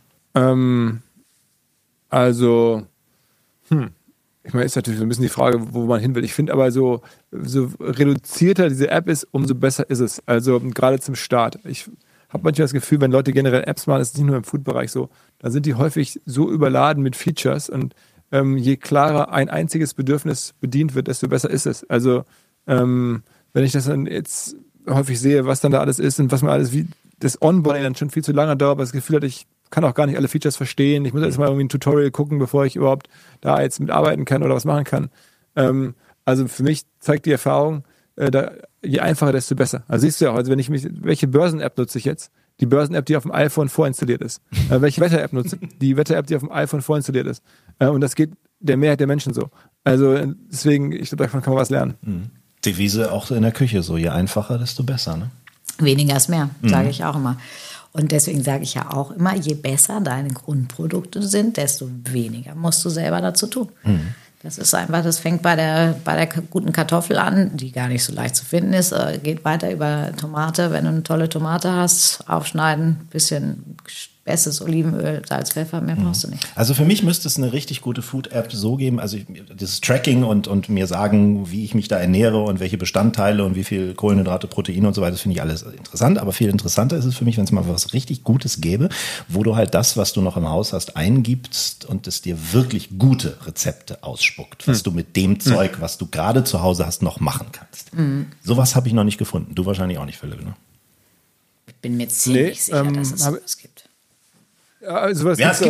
Ich meine, ist natürlich so ein bisschen die Frage, wo man hin will. Ich finde aber so reduzierter diese App ist, umso besser ist es. Also gerade zum Start. Ich habe manchmal das Gefühl, wenn Leute generell Apps machen, das ist nicht nur im Food-Bereich so, dann sind die häufig so überladen mit Features und je klarer ein einziges Bedürfnis bedient wird, desto besser ist es. Also wenn ich das dann jetzt häufig sehe, was dann da alles ist und was man alles, wie das Onboarding dann schon viel zu lange dauert, weil das Gefühl hat, ich kann auch gar nicht alle Features verstehen. Ich muss jetzt mal irgendwie ein Tutorial gucken, bevor ich überhaupt da jetzt mitarbeiten kann oder was machen kann. Also für mich zeigt die Erfahrung, je einfacher, desto besser. Also siehst du ja auch, also welche Börsen-App nutze ich jetzt? Die Börsen-App, die auf dem iPhone vorinstalliert ist. Welche Wetter-App nutze ich? Die Wetter-App, die auf dem iPhone vorinstalliert ist. Und das geht der Mehrheit der Menschen so. Also deswegen, ich glaube, davon kann man was lernen. Devise auch in der Küche so, je einfacher, desto besser, ne? Weniger ist mehr, sage ich auch immer. Und deswegen sage ich ja auch immer, je besser deine Grundprodukte sind, desto weniger musst du selber dazu tun. Das ist einfach, das fängt bei der guten Kartoffel an, die gar nicht so leicht zu finden ist, geht weiter über Tomate. Wenn du eine tolle Tomate hast, aufschneiden, bisschen bestes Olivenöl, Salz, Pfeffer, mehr brauchst du nicht. Also für mich müsste es eine richtig gute Food-App so geben, also das Tracking und mir sagen, wie ich mich da ernähre und welche Bestandteile und wie viel Kohlenhydrate, Proteine und so weiter, das finde ich alles interessant, aber viel interessanter ist es für mich, wenn es mal was richtig Gutes gäbe, wo du halt das, was du noch im Haus hast, eingibst und es dir wirklich gute Rezepte ausspuckt, was du mit dem Zeug, was du gerade zu Hause hast, noch machen kannst. Sowas habe ich noch nicht gefunden. Du wahrscheinlich auch nicht, Philipp, ne? Ich bin mir ziemlich sicher, dass es sowas gibt. Ja, es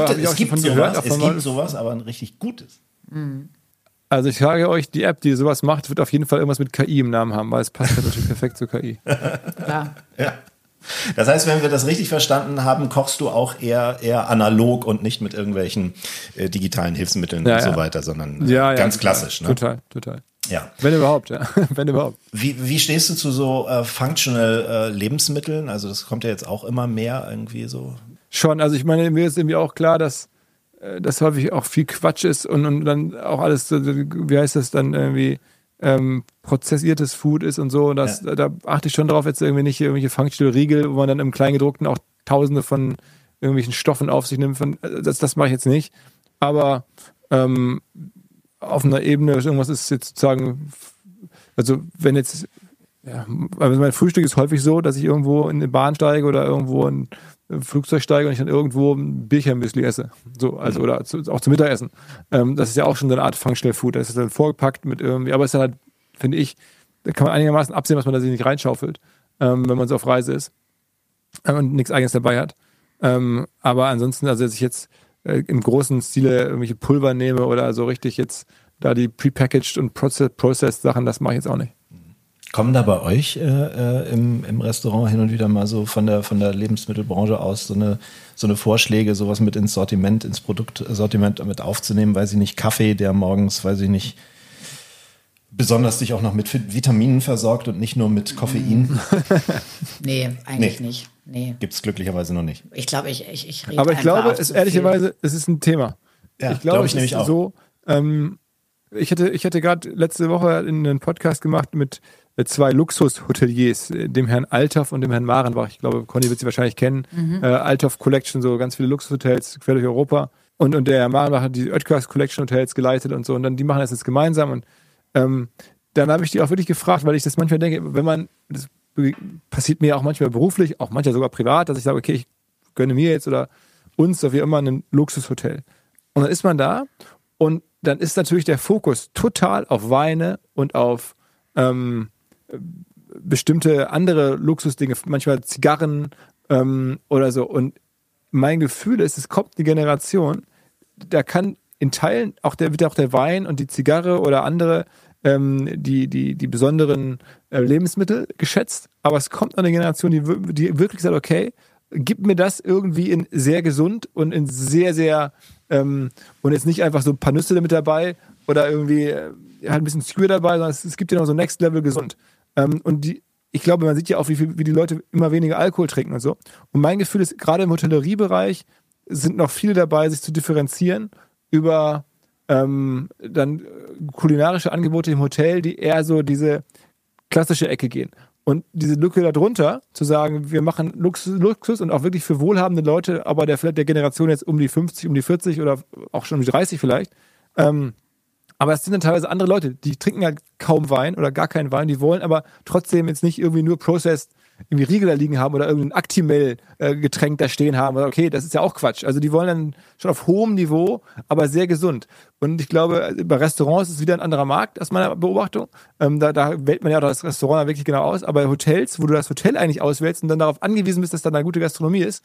gibt sowas, aber ein richtig gutes. Also ich sage euch, die App, die sowas macht, wird auf jeden Fall irgendwas mit KI im Namen haben, weil es passt natürlich perfekt zur KI. Klar. Ja. Das heißt, wenn wir das richtig verstanden haben, kochst du auch eher analog und nicht mit irgendwelchen digitalen Hilfsmitteln und so weiter, sondern ganz klassisch. Ne? Total. Ja. Wenn überhaupt, ja. Wenn überhaupt. Wie stehst du zu so functional Lebensmitteln? Also das kommt ja jetzt auch immer mehr irgendwie so. Schon, also ich meine, mir ist irgendwie auch klar, dass das häufig auch viel Quatsch ist und dann auch alles, wie heißt das dann irgendwie, prozessiertes Food ist und so. Und da achte ich schon drauf, jetzt irgendwie nicht irgendwelche functional Riegel, wo man dann im Kleingedruckten auch Tausende von irgendwelchen Stoffen auf sich nimmt. Das mache ich jetzt nicht. Aber auf einer Ebene, irgendwas ist jetzt sozusagen, also wenn jetzt, also mein Frühstück ist häufig so, dass ich irgendwo in eine Bahn steige oder irgendwo in ein Flugzeug steige und ich dann irgendwo ein Bierchen-Müsli esse. So, also, oder auch zum Mittagessen. Das ist ja auch schon so eine Art Functional Food. Das ist dann vorgepackt mit irgendwie, aber es ist dann halt, finde ich, da kann man einigermaßen absehen, dass man da sich nicht reinschaufelt, wenn man so auf Reise ist und nichts Eigenes dabei hat. Aber ansonsten, also dass ich jetzt im großen Stile irgendwelche Pulver nehme oder so richtig jetzt da die prepackaged und processed Sachen, das mache ich jetzt auch nicht. Kommen da bei euch im Restaurant hin und wieder mal so von der Lebensmittelbranche aus so eine Vorschläge, sowas mit ins Sortiment, ins Produktsortiment mit aufzunehmen, weiß ich nicht, Kaffee, der morgens, weiß ich nicht, besonders dich auch noch mit Vitaminen versorgt und nicht nur mit Koffein? Nee, eigentlich nicht. Nee. Gibt es glücklicherweise noch nicht. Ich glaube, ich rede aber ich glaube, ehrlicherweise, es ist ein Thema. Ja, ich glaube, es ist auch so. Ich hatte gerade letzte Woche einen Podcast gemacht mit 2 Luxushoteliers, dem Herrn Althoff und dem Herrn Marenbach. Ich glaube, Conny wird sie wahrscheinlich kennen. Althoff Collection, so ganz viele Luxushotels quer durch Europa. Und der Herr Marenbach hat die Oetkers Collection Hotels geleitet und so. Und dann die machen das jetzt gemeinsam. Und dann habe ich die auch wirklich gefragt, weil ich das manchmal denke, das passiert mir auch manchmal beruflich, auch manchmal sogar privat, dass ich sage, okay, ich gönne mir jetzt oder uns oder wie immer ein Luxushotel. Und dann ist man da und dann ist natürlich der Fokus total auf Weine und auf bestimmte andere Luxusdinge, manchmal Zigarren oder so. Und mein Gefühl ist, es kommt eine Generation, da kann in Teilen wird auch der Wein und die Zigarre oder andere die besonderen Lebensmittel geschätzt, aber es kommt eine Generation, die wirklich sagt, okay, gib mir das irgendwie in sehr gesund und in sehr, sehr und jetzt nicht einfach so ein paar Nüsse mit dabei oder irgendwie halt ein bisschen Skewer dabei, sondern es gibt ja noch so Next Level gesund. Und ich glaube, man sieht ja auch, wie die Leute immer weniger Alkohol trinken und so. Und mein Gefühl ist, gerade im Hotelleriebereich sind noch viele dabei, sich zu differenzieren über dann kulinarische Angebote im Hotel, die eher so diese klassische Ecke gehen. Und diese Lücke darunter, zu sagen, wir machen Luxus und auch wirklich für wohlhabende Leute, aber vielleicht der Generation jetzt um die 50, um die 40 oder auch schon um die 30 vielleicht. Aber es sind dann teilweise andere Leute, die trinken halt kaum Wein oder gar keinen Wein, die wollen aber trotzdem jetzt nicht irgendwie nur processed irgendwie Riegel da liegen haben oder irgendein Actimel-Getränk da stehen haben. Okay, das ist ja auch Quatsch. Also die wollen dann schon auf hohem Niveau, aber sehr gesund. Und ich glaube, bei Restaurants ist es wieder ein anderer Markt aus meiner Beobachtung. Da wählt man ja das Restaurant wirklich genau aus. Aber bei Hotels, wo du das Hotel eigentlich auswählst und dann darauf angewiesen bist, dass da eine gute Gastronomie ist,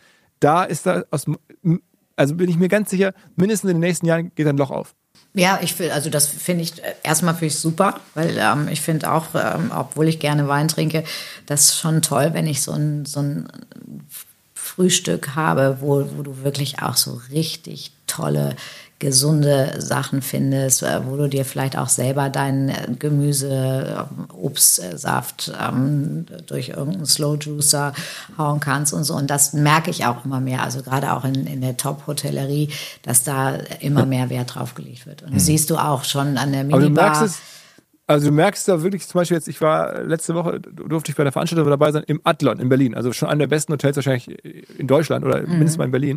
also bin ich mir ganz sicher, mindestens in den nächsten Jahren geht ein Loch auf. Ja, das finde ich, erstmal finde ich super, weil ich finde auch, obwohl ich gerne Wein trinke, das ist schon toll, wenn ich so ein Frühstück habe, wo du wirklich auch so richtig tolle gesunde Sachen findest, wo du dir vielleicht auch selber dein Gemüse, Obstsaft durch irgendeinen Slow Juicer hauen kannst und so. Und das merke ich auch immer mehr, also gerade auch in der Top-Hotellerie, dass da immer mehr Wert drauf gelegt wird. Und das siehst du auch schon an der Minibar. Also du merkst da wirklich, zum Beispiel jetzt, ich war letzte Woche, durfte ich bei der Veranstaltung dabei sein, im Adlon in Berlin, also schon einer der besten Hotels wahrscheinlich in Deutschland oder mindestens mal in Berlin.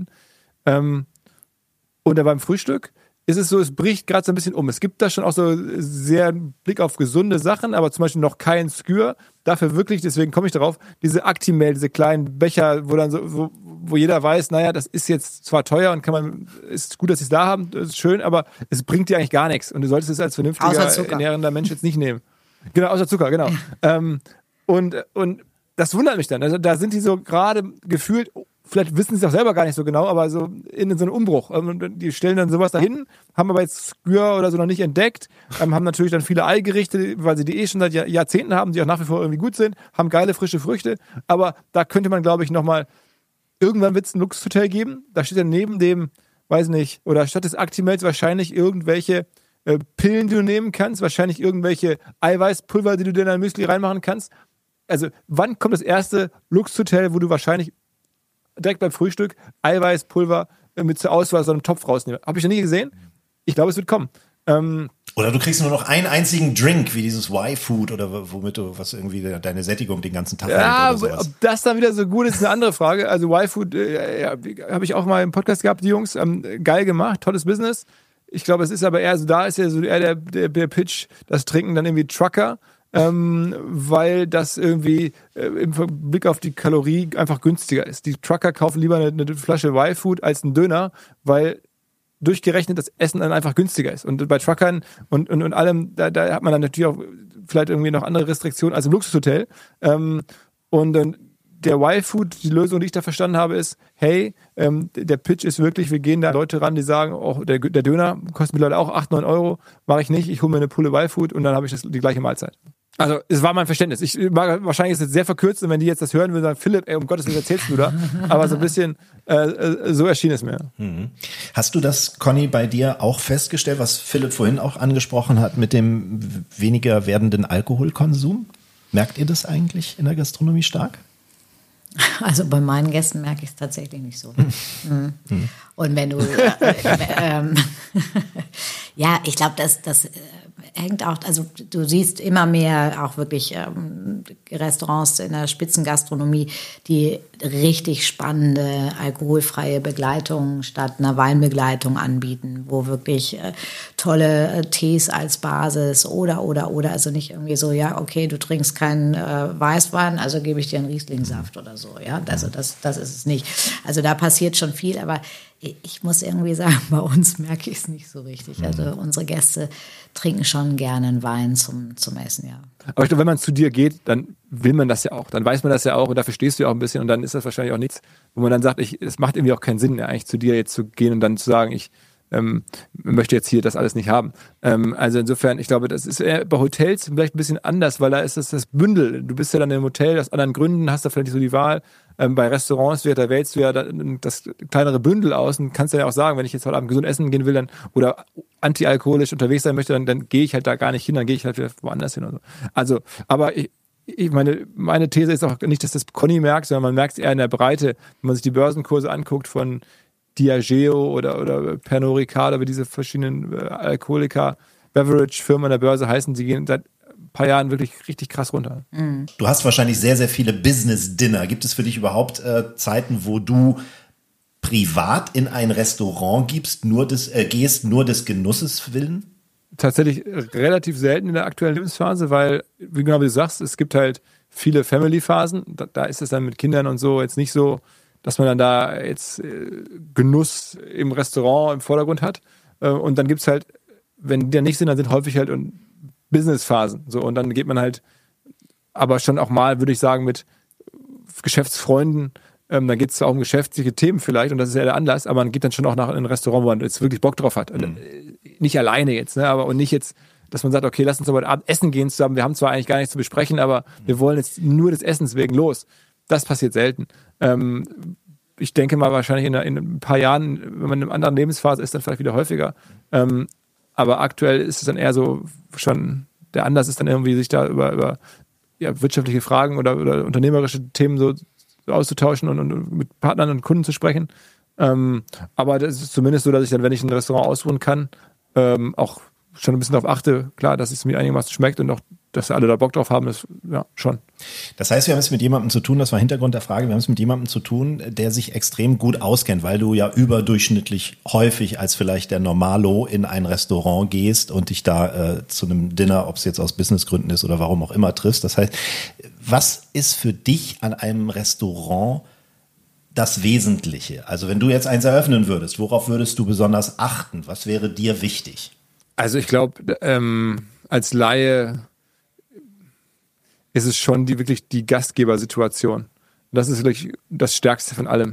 Und da beim Frühstück ist es so, es bricht gerade so ein bisschen um. Es gibt da schon auch so sehr Blick auf gesunde Sachen, aber zum Beispiel noch kein Skür. Dafür wirklich, deswegen komme ich darauf, diese Actimel, diese kleinen Becher, wo dann so, wo jeder weiß, naja, das ist jetzt zwar teuer und ist gut, dass sie es da haben, das ist schön, aber es bringt dir eigentlich gar nichts. Und du solltest es als vernünftiger, ernährender Mensch jetzt nicht nehmen. Genau, außer Zucker, genau. Und das wundert mich dann. Also da sind die so gerade gefühlt, vielleicht wissen sie es auch selber gar nicht so genau, aber so in so einem Umbruch. Die stellen dann sowas dahin, haben aber jetzt Skür oder so noch nicht entdeckt, haben natürlich dann viele Eigerichte, weil sie die schon seit Jahrzehnten haben, die auch nach wie vor irgendwie gut sind, haben geile, frische Früchte, aber da könnte man, glaube ich, nochmal, irgendwann wird es ein Luxushotel geben, da steht dann neben dem, weiß nicht, oder statt des Actimels wahrscheinlich irgendwelche Pillen, die du nehmen kannst, wahrscheinlich irgendwelche Eiweißpulver, die du dir in dein Müsli reinmachen kannst. Also wann kommt das erste Luxushotel, wo du wahrscheinlich direkt beim Frühstück Eiweißpulver mit zur Auswahl so einem Topf rausnehmen? Habe ich noch nie gesehen. Ich glaube, es wird kommen. Oder du kriegst nur noch einen einzigen Drink, wie dieses Y-Food oder womit du was irgendwie deine Sättigung den ganzen Tag hält oder sowas. Ob das dann wieder so gut ist, ist eine andere Frage. Also Y-Food habe ich auch mal im Podcast gehabt, die Jungs. Geil gemacht, tolles Business. Ich glaube, es ist aber eher so, da ist ja so eher der Pitch, das Trinken dann irgendwie Trucker. Weil das irgendwie im Blick auf die Kalorie einfach günstiger ist. Die Trucker kaufen lieber eine Flasche Y-Food als einen Döner, weil durchgerechnet das Essen dann einfach günstiger ist. Und bei Truckern und allem, da hat man dann natürlich auch vielleicht irgendwie noch andere Restriktionen als im Luxushotel. Und der Y-Food, die Lösung, die ich da verstanden habe, ist, hey, der Pitch ist wirklich, wir gehen da Leute ran, die sagen, oh, der Döner kostet mittlerweile auch 8, 9 Euro, mache ich nicht, ich hole mir eine Pulle Y-Food und dann habe ich die gleiche Mahlzeit. Also, es war mein Verständnis. Wahrscheinlich ist es sehr verkürzt und wenn die jetzt das hören, würden sagen, Philipp, ey, um Gottes Willen, erzählst du da? Aber so ein bisschen, so erschien es mir. Hast du das, Conny, bei dir auch festgestellt, was Philipp vorhin auch angesprochen hat, mit dem weniger werdenden Alkoholkonsum? Merkt ihr das eigentlich in der Gastronomie stark? Also bei meinen Gästen merke ich es tatsächlich nicht so. Und wenn du, ja, ich glaube, das hängt auch, also du siehst immer mehr auch wirklich Restaurants in der Spitzengastronomie, die richtig spannende alkoholfreie Begleitung statt einer Weinbegleitung anbieten, wo wirklich tolle Tees als Basis oder, also nicht irgendwie so, ja, okay, du trinkst keinen Weißwein, also gebe ich dir einen Rieslingsaft oder so, ja, also das ist es nicht. Also da passiert schon viel, aber ich muss irgendwie sagen, bei uns merke ich es nicht so richtig. Also unsere Gäste trinken schon gerne einen Wein zum Essen, ja. Aber ich glaube, wenn man zu dir geht, dann will man das ja auch. Dann weiß man das ja auch und dafür stehst du ja auch ein bisschen und dann ist das wahrscheinlich auch nichts, wo man dann sagt, es macht irgendwie auch keinen Sinn, eigentlich zu dir jetzt zu gehen und dann zu sagen, ich möchte jetzt hier das alles nicht haben. Also insofern, ich glaube, das ist eher bei Hotels vielleicht ein bisschen anders, weil da ist das Bündel. Du bist ja dann im Hotel aus anderen Gründen, hast da vielleicht nicht so die Wahl. Bei Restaurants da wählst du ja das kleinere Bündel aus und kannst ja auch sagen, wenn ich jetzt heute Abend gesund essen gehen will dann oder antialkoholisch unterwegs sein möchte, dann gehe ich halt da gar nicht hin, dann gehe ich halt wieder woanders hin. Und so. Also, aber meine These ist auch nicht, dass das Conny merkt, sondern man merkt es eher in der Breite, wenn man sich die Börsenkurse anguckt von Diageo oder Pernod Ricard, aber diese verschiedenen Alkoholiker-Beverage-Firmen an der Börse heißen, die gehen seit ein paar Jahren wirklich richtig krass runter. Du hast wahrscheinlich sehr, sehr viele Business-Dinner. Gibt es für dich überhaupt Zeiten, wo du privat in ein Restaurant gehst, nur des Genusses willen? Tatsächlich relativ selten in der aktuellen Lebensphase, weil, wie genau wie du sagst, es gibt halt viele Family-Phasen. Da ist es dann mit Kindern und so jetzt nicht so, dass man dann da jetzt Genuss im Restaurant im Vordergrund hat. Und dann gibt es halt, wenn die da nicht sind, dann sind häufig halt Business-Phasen. So, und dann geht man halt, aber schon auch mal, würde ich sagen, mit Geschäftsfreunden, dann geht es auch um geschäftliche Themen vielleicht und das ist ja der Anlass, aber man geht dann schon auch nach in ein Restaurant, wo man jetzt wirklich Bock drauf hat. Nicht alleine jetzt, ne, aber und nicht jetzt, dass man sagt, okay, lass uns heute Abend essen gehen zusammen. Wir haben zwar eigentlich gar nichts zu besprechen, aber wir wollen jetzt nur des Essens wegen los. Das passiert selten. ich denke mal wahrscheinlich in ein paar Jahren, wenn man in einer anderen Lebensphase ist, dann vielleicht wieder häufiger. Aber aktuell ist es dann eher so schon, der Anlass ist dann irgendwie, sich da über wirtschaftliche Fragen oder unternehmerische Themen so auszutauschen und mit Partnern und Kunden zu sprechen. Aber das ist zumindest so, dass ich dann, wenn ich ein Restaurant ausruhen kann, auch schon ein bisschen darauf achte, klar, dass es mir einigermaßen schmeckt und auch, dass alle da Bock drauf haben, ist ja schon. Das heißt, wir haben es mit jemandem zu tun, das war Hintergrund der Frage, wir haben es mit jemandem zu tun, der sich extrem gut auskennt, weil du ja überdurchschnittlich häufig als vielleicht der Normalo in ein Restaurant gehst und dich da zu einem Dinner, ob es jetzt aus Businessgründen ist oder warum auch immer, triffst. Das heißt, was ist für dich an einem Restaurant das Wesentliche? Also wenn du jetzt eins eröffnen würdest, worauf würdest du besonders achten? Was wäre dir wichtig? Also ich glaube, als Laie ist es schon wirklich die Gastgebersituation. Das ist wirklich das Stärkste von allem.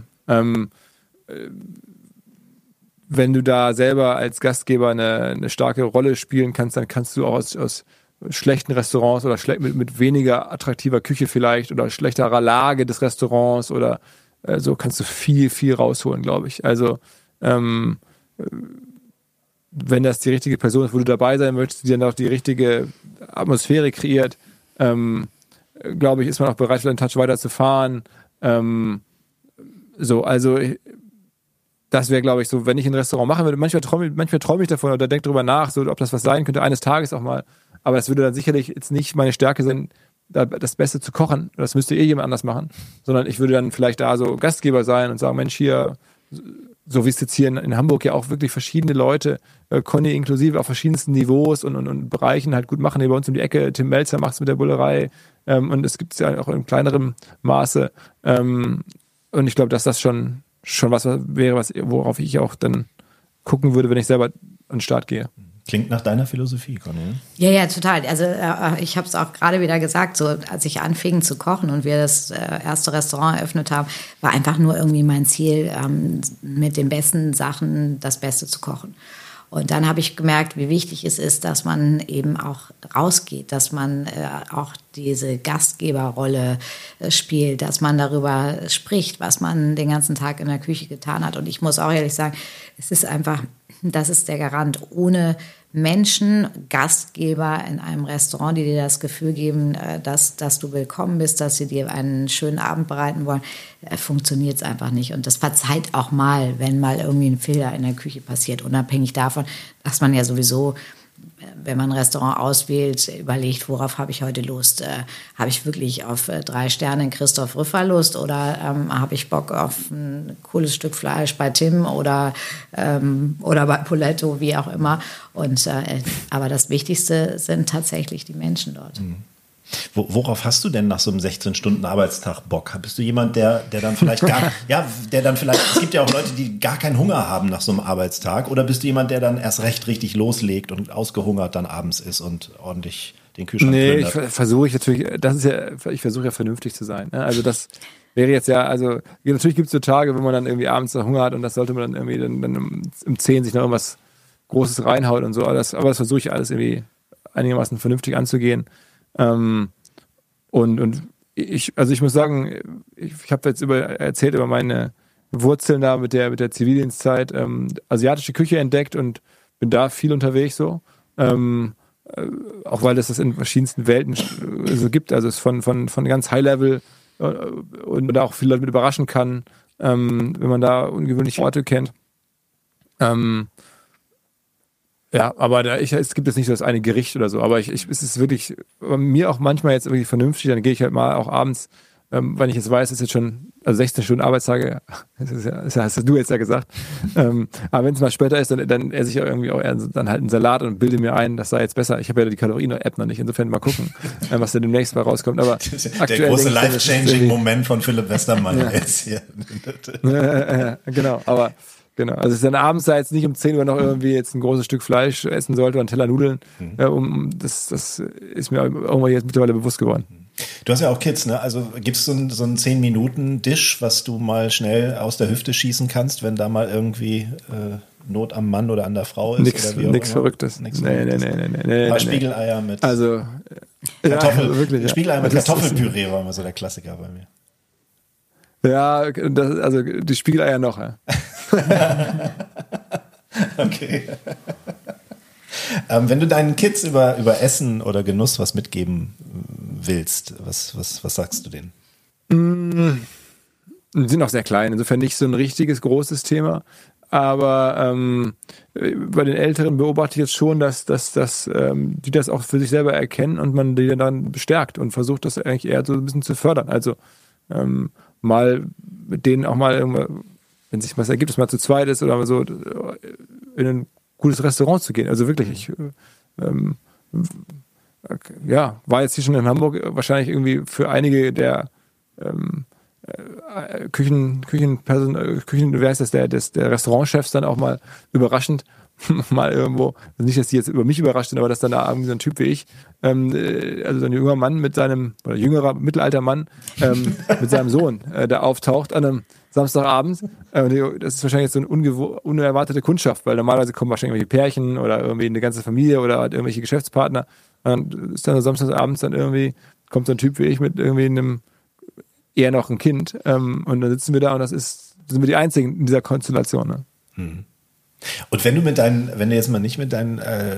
Wenn du da selber als Gastgeber eine starke Rolle spielen kannst, dann kannst du auch aus schlechten Restaurants oder mit weniger attraktiver Küche vielleicht oder schlechterer Lage des Restaurants oder so kannst du viel, viel rausholen, glaube ich. Also wenn das die richtige Person ist, wo du dabei sein möchtest, die dann auch die richtige Atmosphäre kreiert, glaube ich, ist man auch bereit, für einen Touch weiterzufahren. Also das wäre, glaube ich, so, wenn ich ein Restaurant machen würde, manchmal träume ich davon oder denke darüber nach, so, ob das was sein könnte, eines Tages auch mal. Aber das würde dann sicherlich jetzt nicht meine Stärke sein, das Beste zu kochen. Das müsste jemand anders machen. Sondern ich würde dann vielleicht da so Gastgeber sein und sagen, Mensch, hier, so wie es jetzt hier in Hamburg ja auch wirklich verschiedene Leute, Conny inklusive, auf verschiedensten Niveaus und Bereichen halt gut machen. Hier bei uns um die Ecke, Tim Melzer macht es mit der Bullerei und es gibt es ja auch in kleinerem Maße. Und ich glaube, dass das schon was wäre, worauf ich auch dann gucken würde, wenn ich selber an den Start gehe. Klingt nach deiner Philosophie, Conny. Ja, total. Also ich habe es auch gerade wieder gesagt, so als ich anfing zu kochen und wir das erste Restaurant eröffnet haben, war einfach nur irgendwie mein Ziel, mit den besten Sachen das Beste zu kochen. Und dann habe ich gemerkt, wie wichtig es ist, dass man eben auch rausgeht, dass man auch diese Gastgeberrolle spielt, dass man darüber spricht, was man den ganzen Tag in der Küche getan hat. Und ich muss auch ehrlich sagen, es ist einfach, das ist der Garant. Ohne Menschen, Gastgeber in einem Restaurant, die dir das Gefühl geben, dass du willkommen bist, dass sie dir einen schönen Abend bereiten wollen, funktioniert es einfach nicht. Und das verzeiht auch mal, wenn mal irgendwie ein Fehler in der Küche passiert, unabhängig davon, dass man ja sowieso, wenn man ein Restaurant auswählt, überlegt, worauf habe ich heute Lust? Habe ich wirklich auf 3 Sterne in Christoph Rüffer Lust oder habe ich Bock auf ein cooles Stück Fleisch bei Tim oder bei Poletto, wie auch immer. Aber das Wichtigste sind tatsächlich die Menschen dort. Mhm. Worauf hast du denn nach so einem 16-Stunden-Arbeitstag Bock? Bist du jemand, der dann vielleicht es gibt ja auch Leute, die gar keinen Hunger haben nach so einem Arbeitstag, oder bist du jemand, der dann erst recht richtig loslegt und ausgehungert dann abends ist und ordentlich den Kühlschrank plündert? Ich versuche ja vernünftig zu sein. Ne? Also das wäre jetzt ja, also natürlich gibt es so Tage, wo man dann irgendwie abends Hunger hat und das sollte man dann irgendwie dann um 10 sich noch irgendwas Großes reinhaut und so, aber das versuche ich alles irgendwie einigermaßen vernünftig anzugehen. Ich muss sagen, ich habe jetzt erzählt über meine Wurzeln da mit der Zivildienstzeit, asiatische Küche entdeckt und bin da viel unterwegs so. Auch weil es das in verschiedensten Welten so gibt, also es von ganz High-Level und da auch viele Leute mit überraschen kann, wenn man da ungewöhnliche Orte kennt. Ja, aber es gibt jetzt nicht so das eine Gericht oder so, aber es ist wirklich mir auch manchmal jetzt wirklich vernünftig, dann gehe ich halt mal auch abends, wenn ich jetzt weiß, es ist jetzt schon, also 16 Stunden Arbeitstage, das hast du jetzt ja gesagt, aber wenn es mal später ist, dann esse ich irgendwie auch eher dann halt einen Salat und bilde mir ein, das sei jetzt besser. Ich habe ja die Kalorien-App noch nicht, insofern mal gucken, was da demnächst mal rauskommt. Aber der große Life-Changing-Moment von Philipp Westermeier jetzt hier. Genau, aber genau, also es ist dann abends da jetzt nicht um 10 Uhr noch irgendwie jetzt ein großes Stück Fleisch essen sollte oder einen Teller Nudeln. Das ist mir irgendwann jetzt mittlerweile bewusst geworden. Du hast ja auch Kids, ne? Also gibt es so einen 10-Minuten-Dish, was du mal schnell aus der Hüfte schießen kannst, wenn da mal irgendwie Not am Mann oder an der Frau ist? Nichts Verrücktes. Nee. Spiegeleier mit Spiegeleier mit Kartoffelpüree war immer so der Klassiker bei mir. Ja, also die Spiegeleier noch. Ja. Okay. Wenn du deinen Kids über Essen oder Genuss was mitgeben willst, was sagst du denen? Die sind noch sehr klein, insofern nicht so ein richtiges großes Thema. Aber bei den Älteren beobachte ich jetzt schon, dass die das auch für sich selber erkennen und man die dann bestärkt und versucht, das eigentlich eher so ein bisschen zu fördern. Also mal mit denen auch mal, wenn sich was ergibt, dass man zu zweit ist oder so, in ein cooles Restaurant zu gehen. Also wirklich, ich war jetzt hier schon in Hamburg wahrscheinlich irgendwie für einige der wie heißt das, der Restaurantchefs dann auch mal überraschend, mal irgendwo, also nicht, dass die jetzt über mich überrascht sind, aber dass dann da irgendwie so ein Typ wie ich, also so ein junger Mann oder jüngerer, mittelalter Mann mit seinem Sohn da auftaucht an einem Samstagabend. Das ist wahrscheinlich jetzt so eine unerwartete Kundschaft, weil normalerweise kommen wahrscheinlich irgendwelche Pärchen oder irgendwie eine ganze Familie oder halt irgendwelche Geschäftspartner. Und dann ist dann Samstagabends dann irgendwie, kommt so ein Typ wie ich mit irgendwie eher noch ein Kind. Und dann sitzen wir da und sind wir die Einzigen in dieser Konstellation. Ne? Und wenn du jetzt mal nicht mit deinem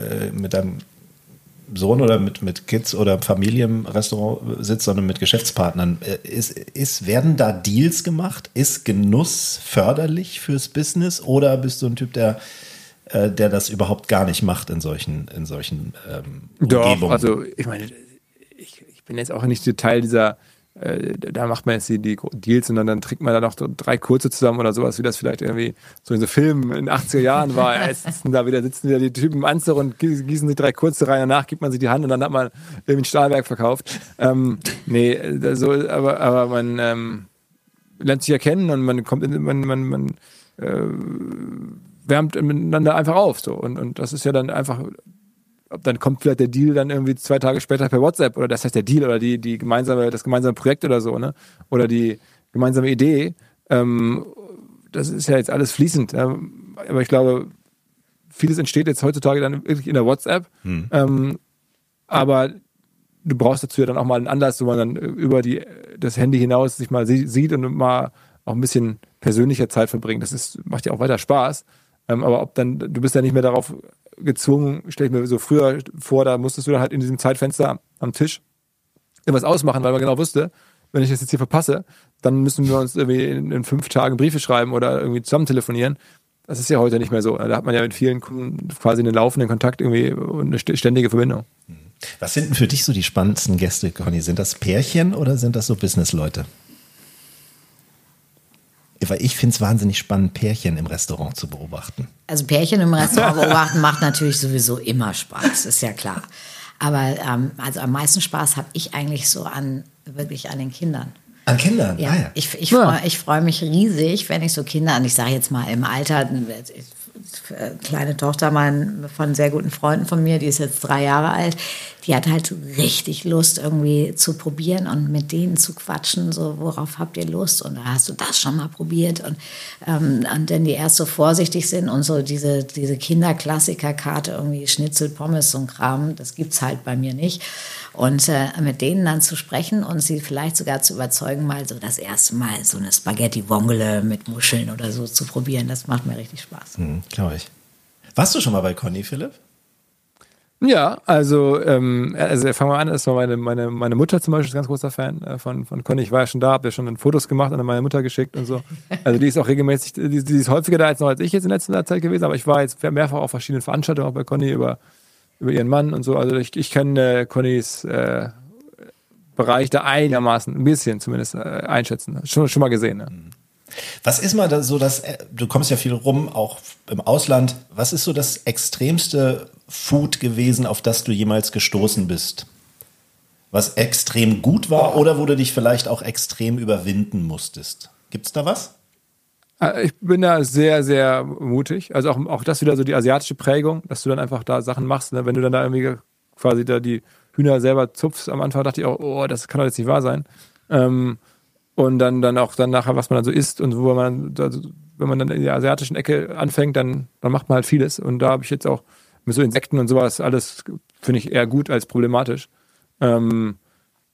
Sohn oder mit Kids oder Familie im Restaurant sitzt, sondern mit Geschäftspartnern, werden da Deals gemacht? Ist Genuss förderlich fürs Business oder bist du ein Typ, der das überhaupt gar nicht macht in solchen Umgebungen? Doch, also ich meine, ich bin jetzt auch nicht Teil dieser da macht man jetzt die Deals und dann trinkt man da noch 3 kurze zusammen oder sowas, wie das vielleicht irgendwie so in so Filmen in den 80er Jahren war. Jetzt sitzen wieder die Typen im Anzug und gießen sich 3 kurze rein, danach gibt man sich die Hand und dann hat man irgendwie ein Stahlwerk verkauft. Aber man lernt sich erkennen und man kommt man wärmt miteinander einfach auf. So. Und das ist ja dann einfach, dann kommt vielleicht der Deal dann irgendwie 2 Tage später per WhatsApp oder das heißt der Deal oder das gemeinsame Projekt oder so, ne? Oder die gemeinsame Idee. Das ist ja jetzt alles fließend. Aber ich glaube, vieles entsteht jetzt heutzutage dann wirklich in der WhatsApp. Aber du brauchst dazu ja dann auch mal einen Anlass, wo man dann über das Handy hinaus sich mal sieht und mal auch ein bisschen persönlicher Zeit verbringt. Macht ja auch weiter Spaß. Aber du bist ja nicht mehr darauf gezwungen, stelle ich mir so früher vor, da musstest du dann halt in diesem Zeitfenster am Tisch irgendwas ausmachen, weil man genau wusste, wenn ich das jetzt hier verpasse, dann müssen wir uns irgendwie in 5 Tagen Briefe schreiben oder irgendwie zusammen telefonieren. Das ist ja heute nicht mehr so. Da hat man ja mit vielen Kunden quasi einen laufenden Kontakt irgendwie und eine ständige Verbindung. Was sind denn für dich so die spannendsten Gäste, Conny? Sind das Pärchen oder sind das so Businessleute? Weil ich finde es wahnsinnig spannend, Pärchen im Restaurant zu beobachten. Also Pärchen im Restaurant beobachten macht natürlich sowieso immer Spaß, ist ja klar. Aber also am meisten Spaß habe ich eigentlich so wirklich an den Kindern. An Kindern? Ja, ah, ja. Ich freu mich riesig, wenn ich so Kinder, und ich sage jetzt mal im Alter, kleine Tochter von sehr guten Freunden von mir, die ist jetzt 3 Jahre alt, die hat halt richtig Lust irgendwie zu probieren und mit denen zu quatschen, so worauf habt ihr Lust und hast du das schon mal probiert und dann die erst so vorsichtig sind und so diese Kinderklassikerkarte irgendwie Schnitzel, Pommes, so ein Kram, das gibt's halt bei mir nicht. Und mit denen dann zu sprechen und sie vielleicht sogar zu überzeugen, mal so das erste Mal so eine Spaghetti Vongole mit Muscheln oder so zu probieren, das macht mir richtig Spaß. Glaube ich. Warst du schon mal bei Conny, Philipp? Ja, also fangen wir an, das war meine Mutter zum Beispiel, ist ein ganz großer Fan von Conny. Ich war ja schon da, habe ja schon Fotos gemacht und an meine Mutter geschickt und so. Also die ist auch regelmäßig, die ist häufiger da als ich jetzt in letzter Zeit gewesen, aber ich war jetzt mehrfach auf verschiedenen Veranstaltungen auch bei Conny über ihren Mann und so. Also ich kenne Connys Bereich da einigermaßen, ein bisschen zumindest einschätzen. Schon mal gesehen, ne? Was ist mal so du kommst ja viel rum, auch im Ausland. Was ist so das extremste Food gewesen, auf das du jemals gestoßen bist? Was extrem gut war oder wo du dich vielleicht auch extrem überwinden musstest? Gibt's da was? Ich bin da sehr, sehr mutig. Also auch das wieder so die asiatische Prägung, dass du dann einfach da Sachen machst. Ne? Wenn du dann da irgendwie quasi da die Hühner selber zupfst, am Anfang dachte ich auch, oh, das kann doch jetzt nicht wahr sein. Und dann auch dann nachher, was man dann so isst und wo man, wenn man dann in der asiatischen Ecke anfängt, dann macht man halt vieles. Und da habe ich jetzt auch mit so Insekten und sowas alles, finde ich eher gut als problematisch.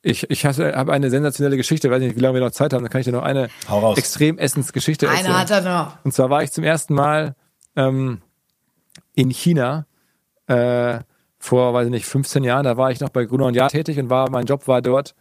Ich habe eine sensationelle Geschichte, weiß nicht, wie lange wir noch Zeit haben, dann kann ich dir noch eine Extremessensgeschichte erzählen. Eine hat er noch. Und zwar war ich zum ersten Mal in China vor, weiß ich nicht, 15 Jahren, da war ich noch bei Gruner und Jahr tätig und mein Job war dort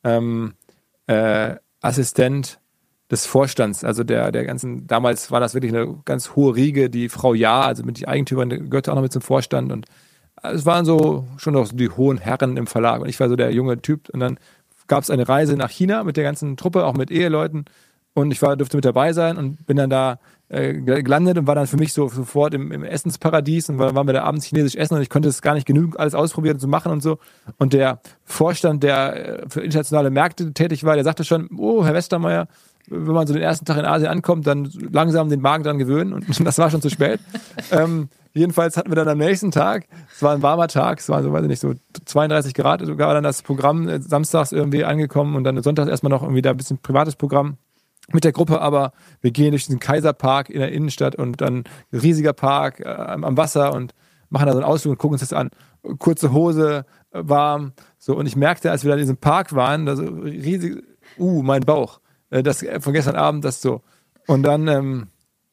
Assistent des Vorstands, also der ganzen, damals war das wirklich eine ganz hohe Riege, die Frau Jahr, also mit die Eigentümerin, gehörte auch noch mit zum Vorstand und es waren so schon noch die hohen Herren im Verlag und ich war so der junge Typ und dann gab es eine Reise nach China mit der ganzen Truppe, auch mit Eheleuten und ich durfte mit dabei sein und bin dann da gelandet und war dann für mich sofort im Essensparadies und waren wir da abends chinesisch essen und ich konnte es gar nicht genug alles ausprobieren zu machen und so und der Vorstand, der für internationale Märkte tätig war, der sagte schon, oh, Herr Westermeier, wenn man so den ersten Tag in Asien ankommt, dann langsam den Magen dran gewöhnen und das war schon zu spät. Jedenfalls hatten wir dann am nächsten Tag, es war ein warmer Tag, es war so, weiß ich nicht, so 32 Grad, sogar dann das Programm samstags irgendwie angekommen und dann sonntags erstmal noch irgendwie da ein bisschen privates Programm mit der Gruppe, aber wir gehen durch diesen Kaiserpark in der Innenstadt und dann ein riesiger Park am Wasser und machen da so einen Ausflug und gucken uns das an. Kurze Hose, warm, so und ich merkte, als wir da in diesem Park waren, da so riesig, mein Bauch, das von gestern Abend, das so. Und dann,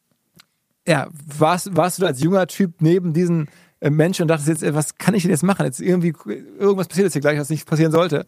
warst du da als junger Typ neben diesen Menschen und dachtest jetzt, was kann ich denn jetzt machen? Jetzt irgendwas passiert jetzt hier gleich, was nicht passieren sollte.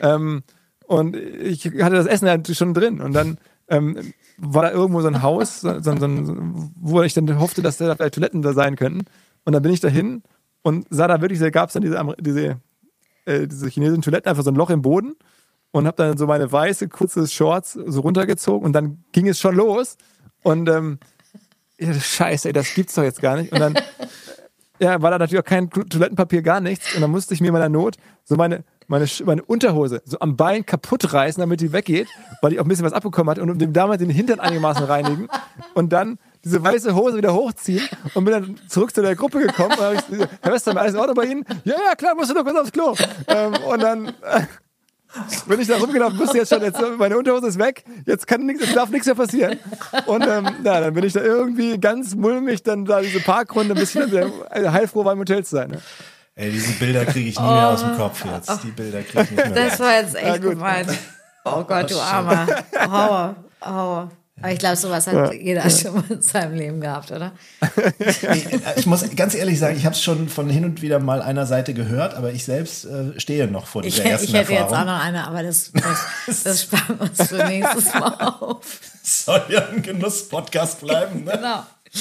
Und ich hatte das Essen halt schon drin und dann war da irgendwo so ein Haus, wo ich dann hoffte, dass da vielleicht Toiletten da sein könnten. Und dann bin ich dahin und sah da wirklich, da gab es dann diese chinesischen Toiletten, einfach so ein Loch im Boden und habe dann so meine weiße, kurze Shorts so runtergezogen und dann ging es schon los und Scheiße, ey, das gibt's doch jetzt gar nicht. Und dann war da natürlich auch kein Toilettenpapier, gar nichts und dann musste ich mir in meiner Not so meine Unterhose so am Bein kaputt reißen, damit die weggeht, weil die auch ein bisschen was abbekommen hat und dem damals den Hintern einigermaßen reinigen und dann diese weiße Hose wieder hochziehen und bin dann zurück zu der Gruppe gekommen und habe ich, Herr Westermann, alles in Ordnung bei Ihnen? Ja, klar, musst du doch kurz aufs Klo. Und dann bin ich da rumgelaufen, wusste jetzt meine Unterhose ist weg, jetzt darf nichts mehr passieren. Und dann bin ich da irgendwie ganz mulmig dann da diese Parkrunde, ein bisschen heilfroh war im Hotel zu sein. Ne? Ey, diese Bilder kriege ich nie mehr aus dem Kopf jetzt. Die Bilder kriege ich nicht mehr. Das war jetzt echt gemeint. Oh Gott, du Armer. Aua. Aber ich glaube, sowas hat jeder schon mal in seinem Leben gehabt, oder? Ich muss ganz ehrlich sagen, ich habe es schon von hin und wieder mal einer Seite gehört, aber ich selbst stehe noch vor dieser ersten Erfahrung. Ich hätte jetzt auch noch eine, aber das sparen wir uns für nächstes Mal auf. Soll ja ein Genuss-Podcast bleiben, ne? Genau.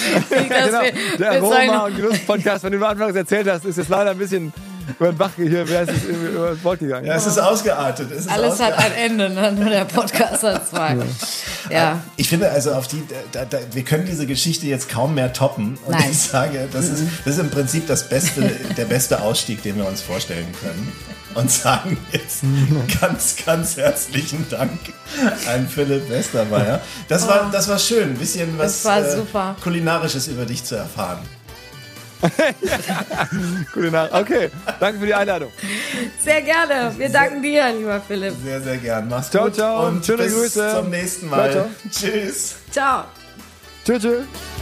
Der Aroma- und Genuss-Podcast, von dem du anfangs erzählt hast, ist jetzt leider ein bisschen über den Bach hier, wer ist es über das Wort gegangen? Ja, es ist ausgeartet. Alles hat ein Ende, ne? Nur der Podcast hat zwei. Ja. Ich finde also wir können diese Geschichte jetzt kaum mehr toppen. Und Nein. Ich sage, das ist im Prinzip der beste Ausstieg, den wir uns vorstellen können. Und sagen jetzt ganz, ganz herzlichen Dank an Philipp Westermeier. Das war schön, ein bisschen was Kulinarisches über dich zu erfahren. Okay, danke für die Einladung. Sehr gerne. Wir danken dir, lieber Philipp. Sehr, sehr gern. Mach's gut. Ciao. Und schöne bis Grüße. zum nächsten Mal. Ciao. Tschüss. Ciao. Tschüss.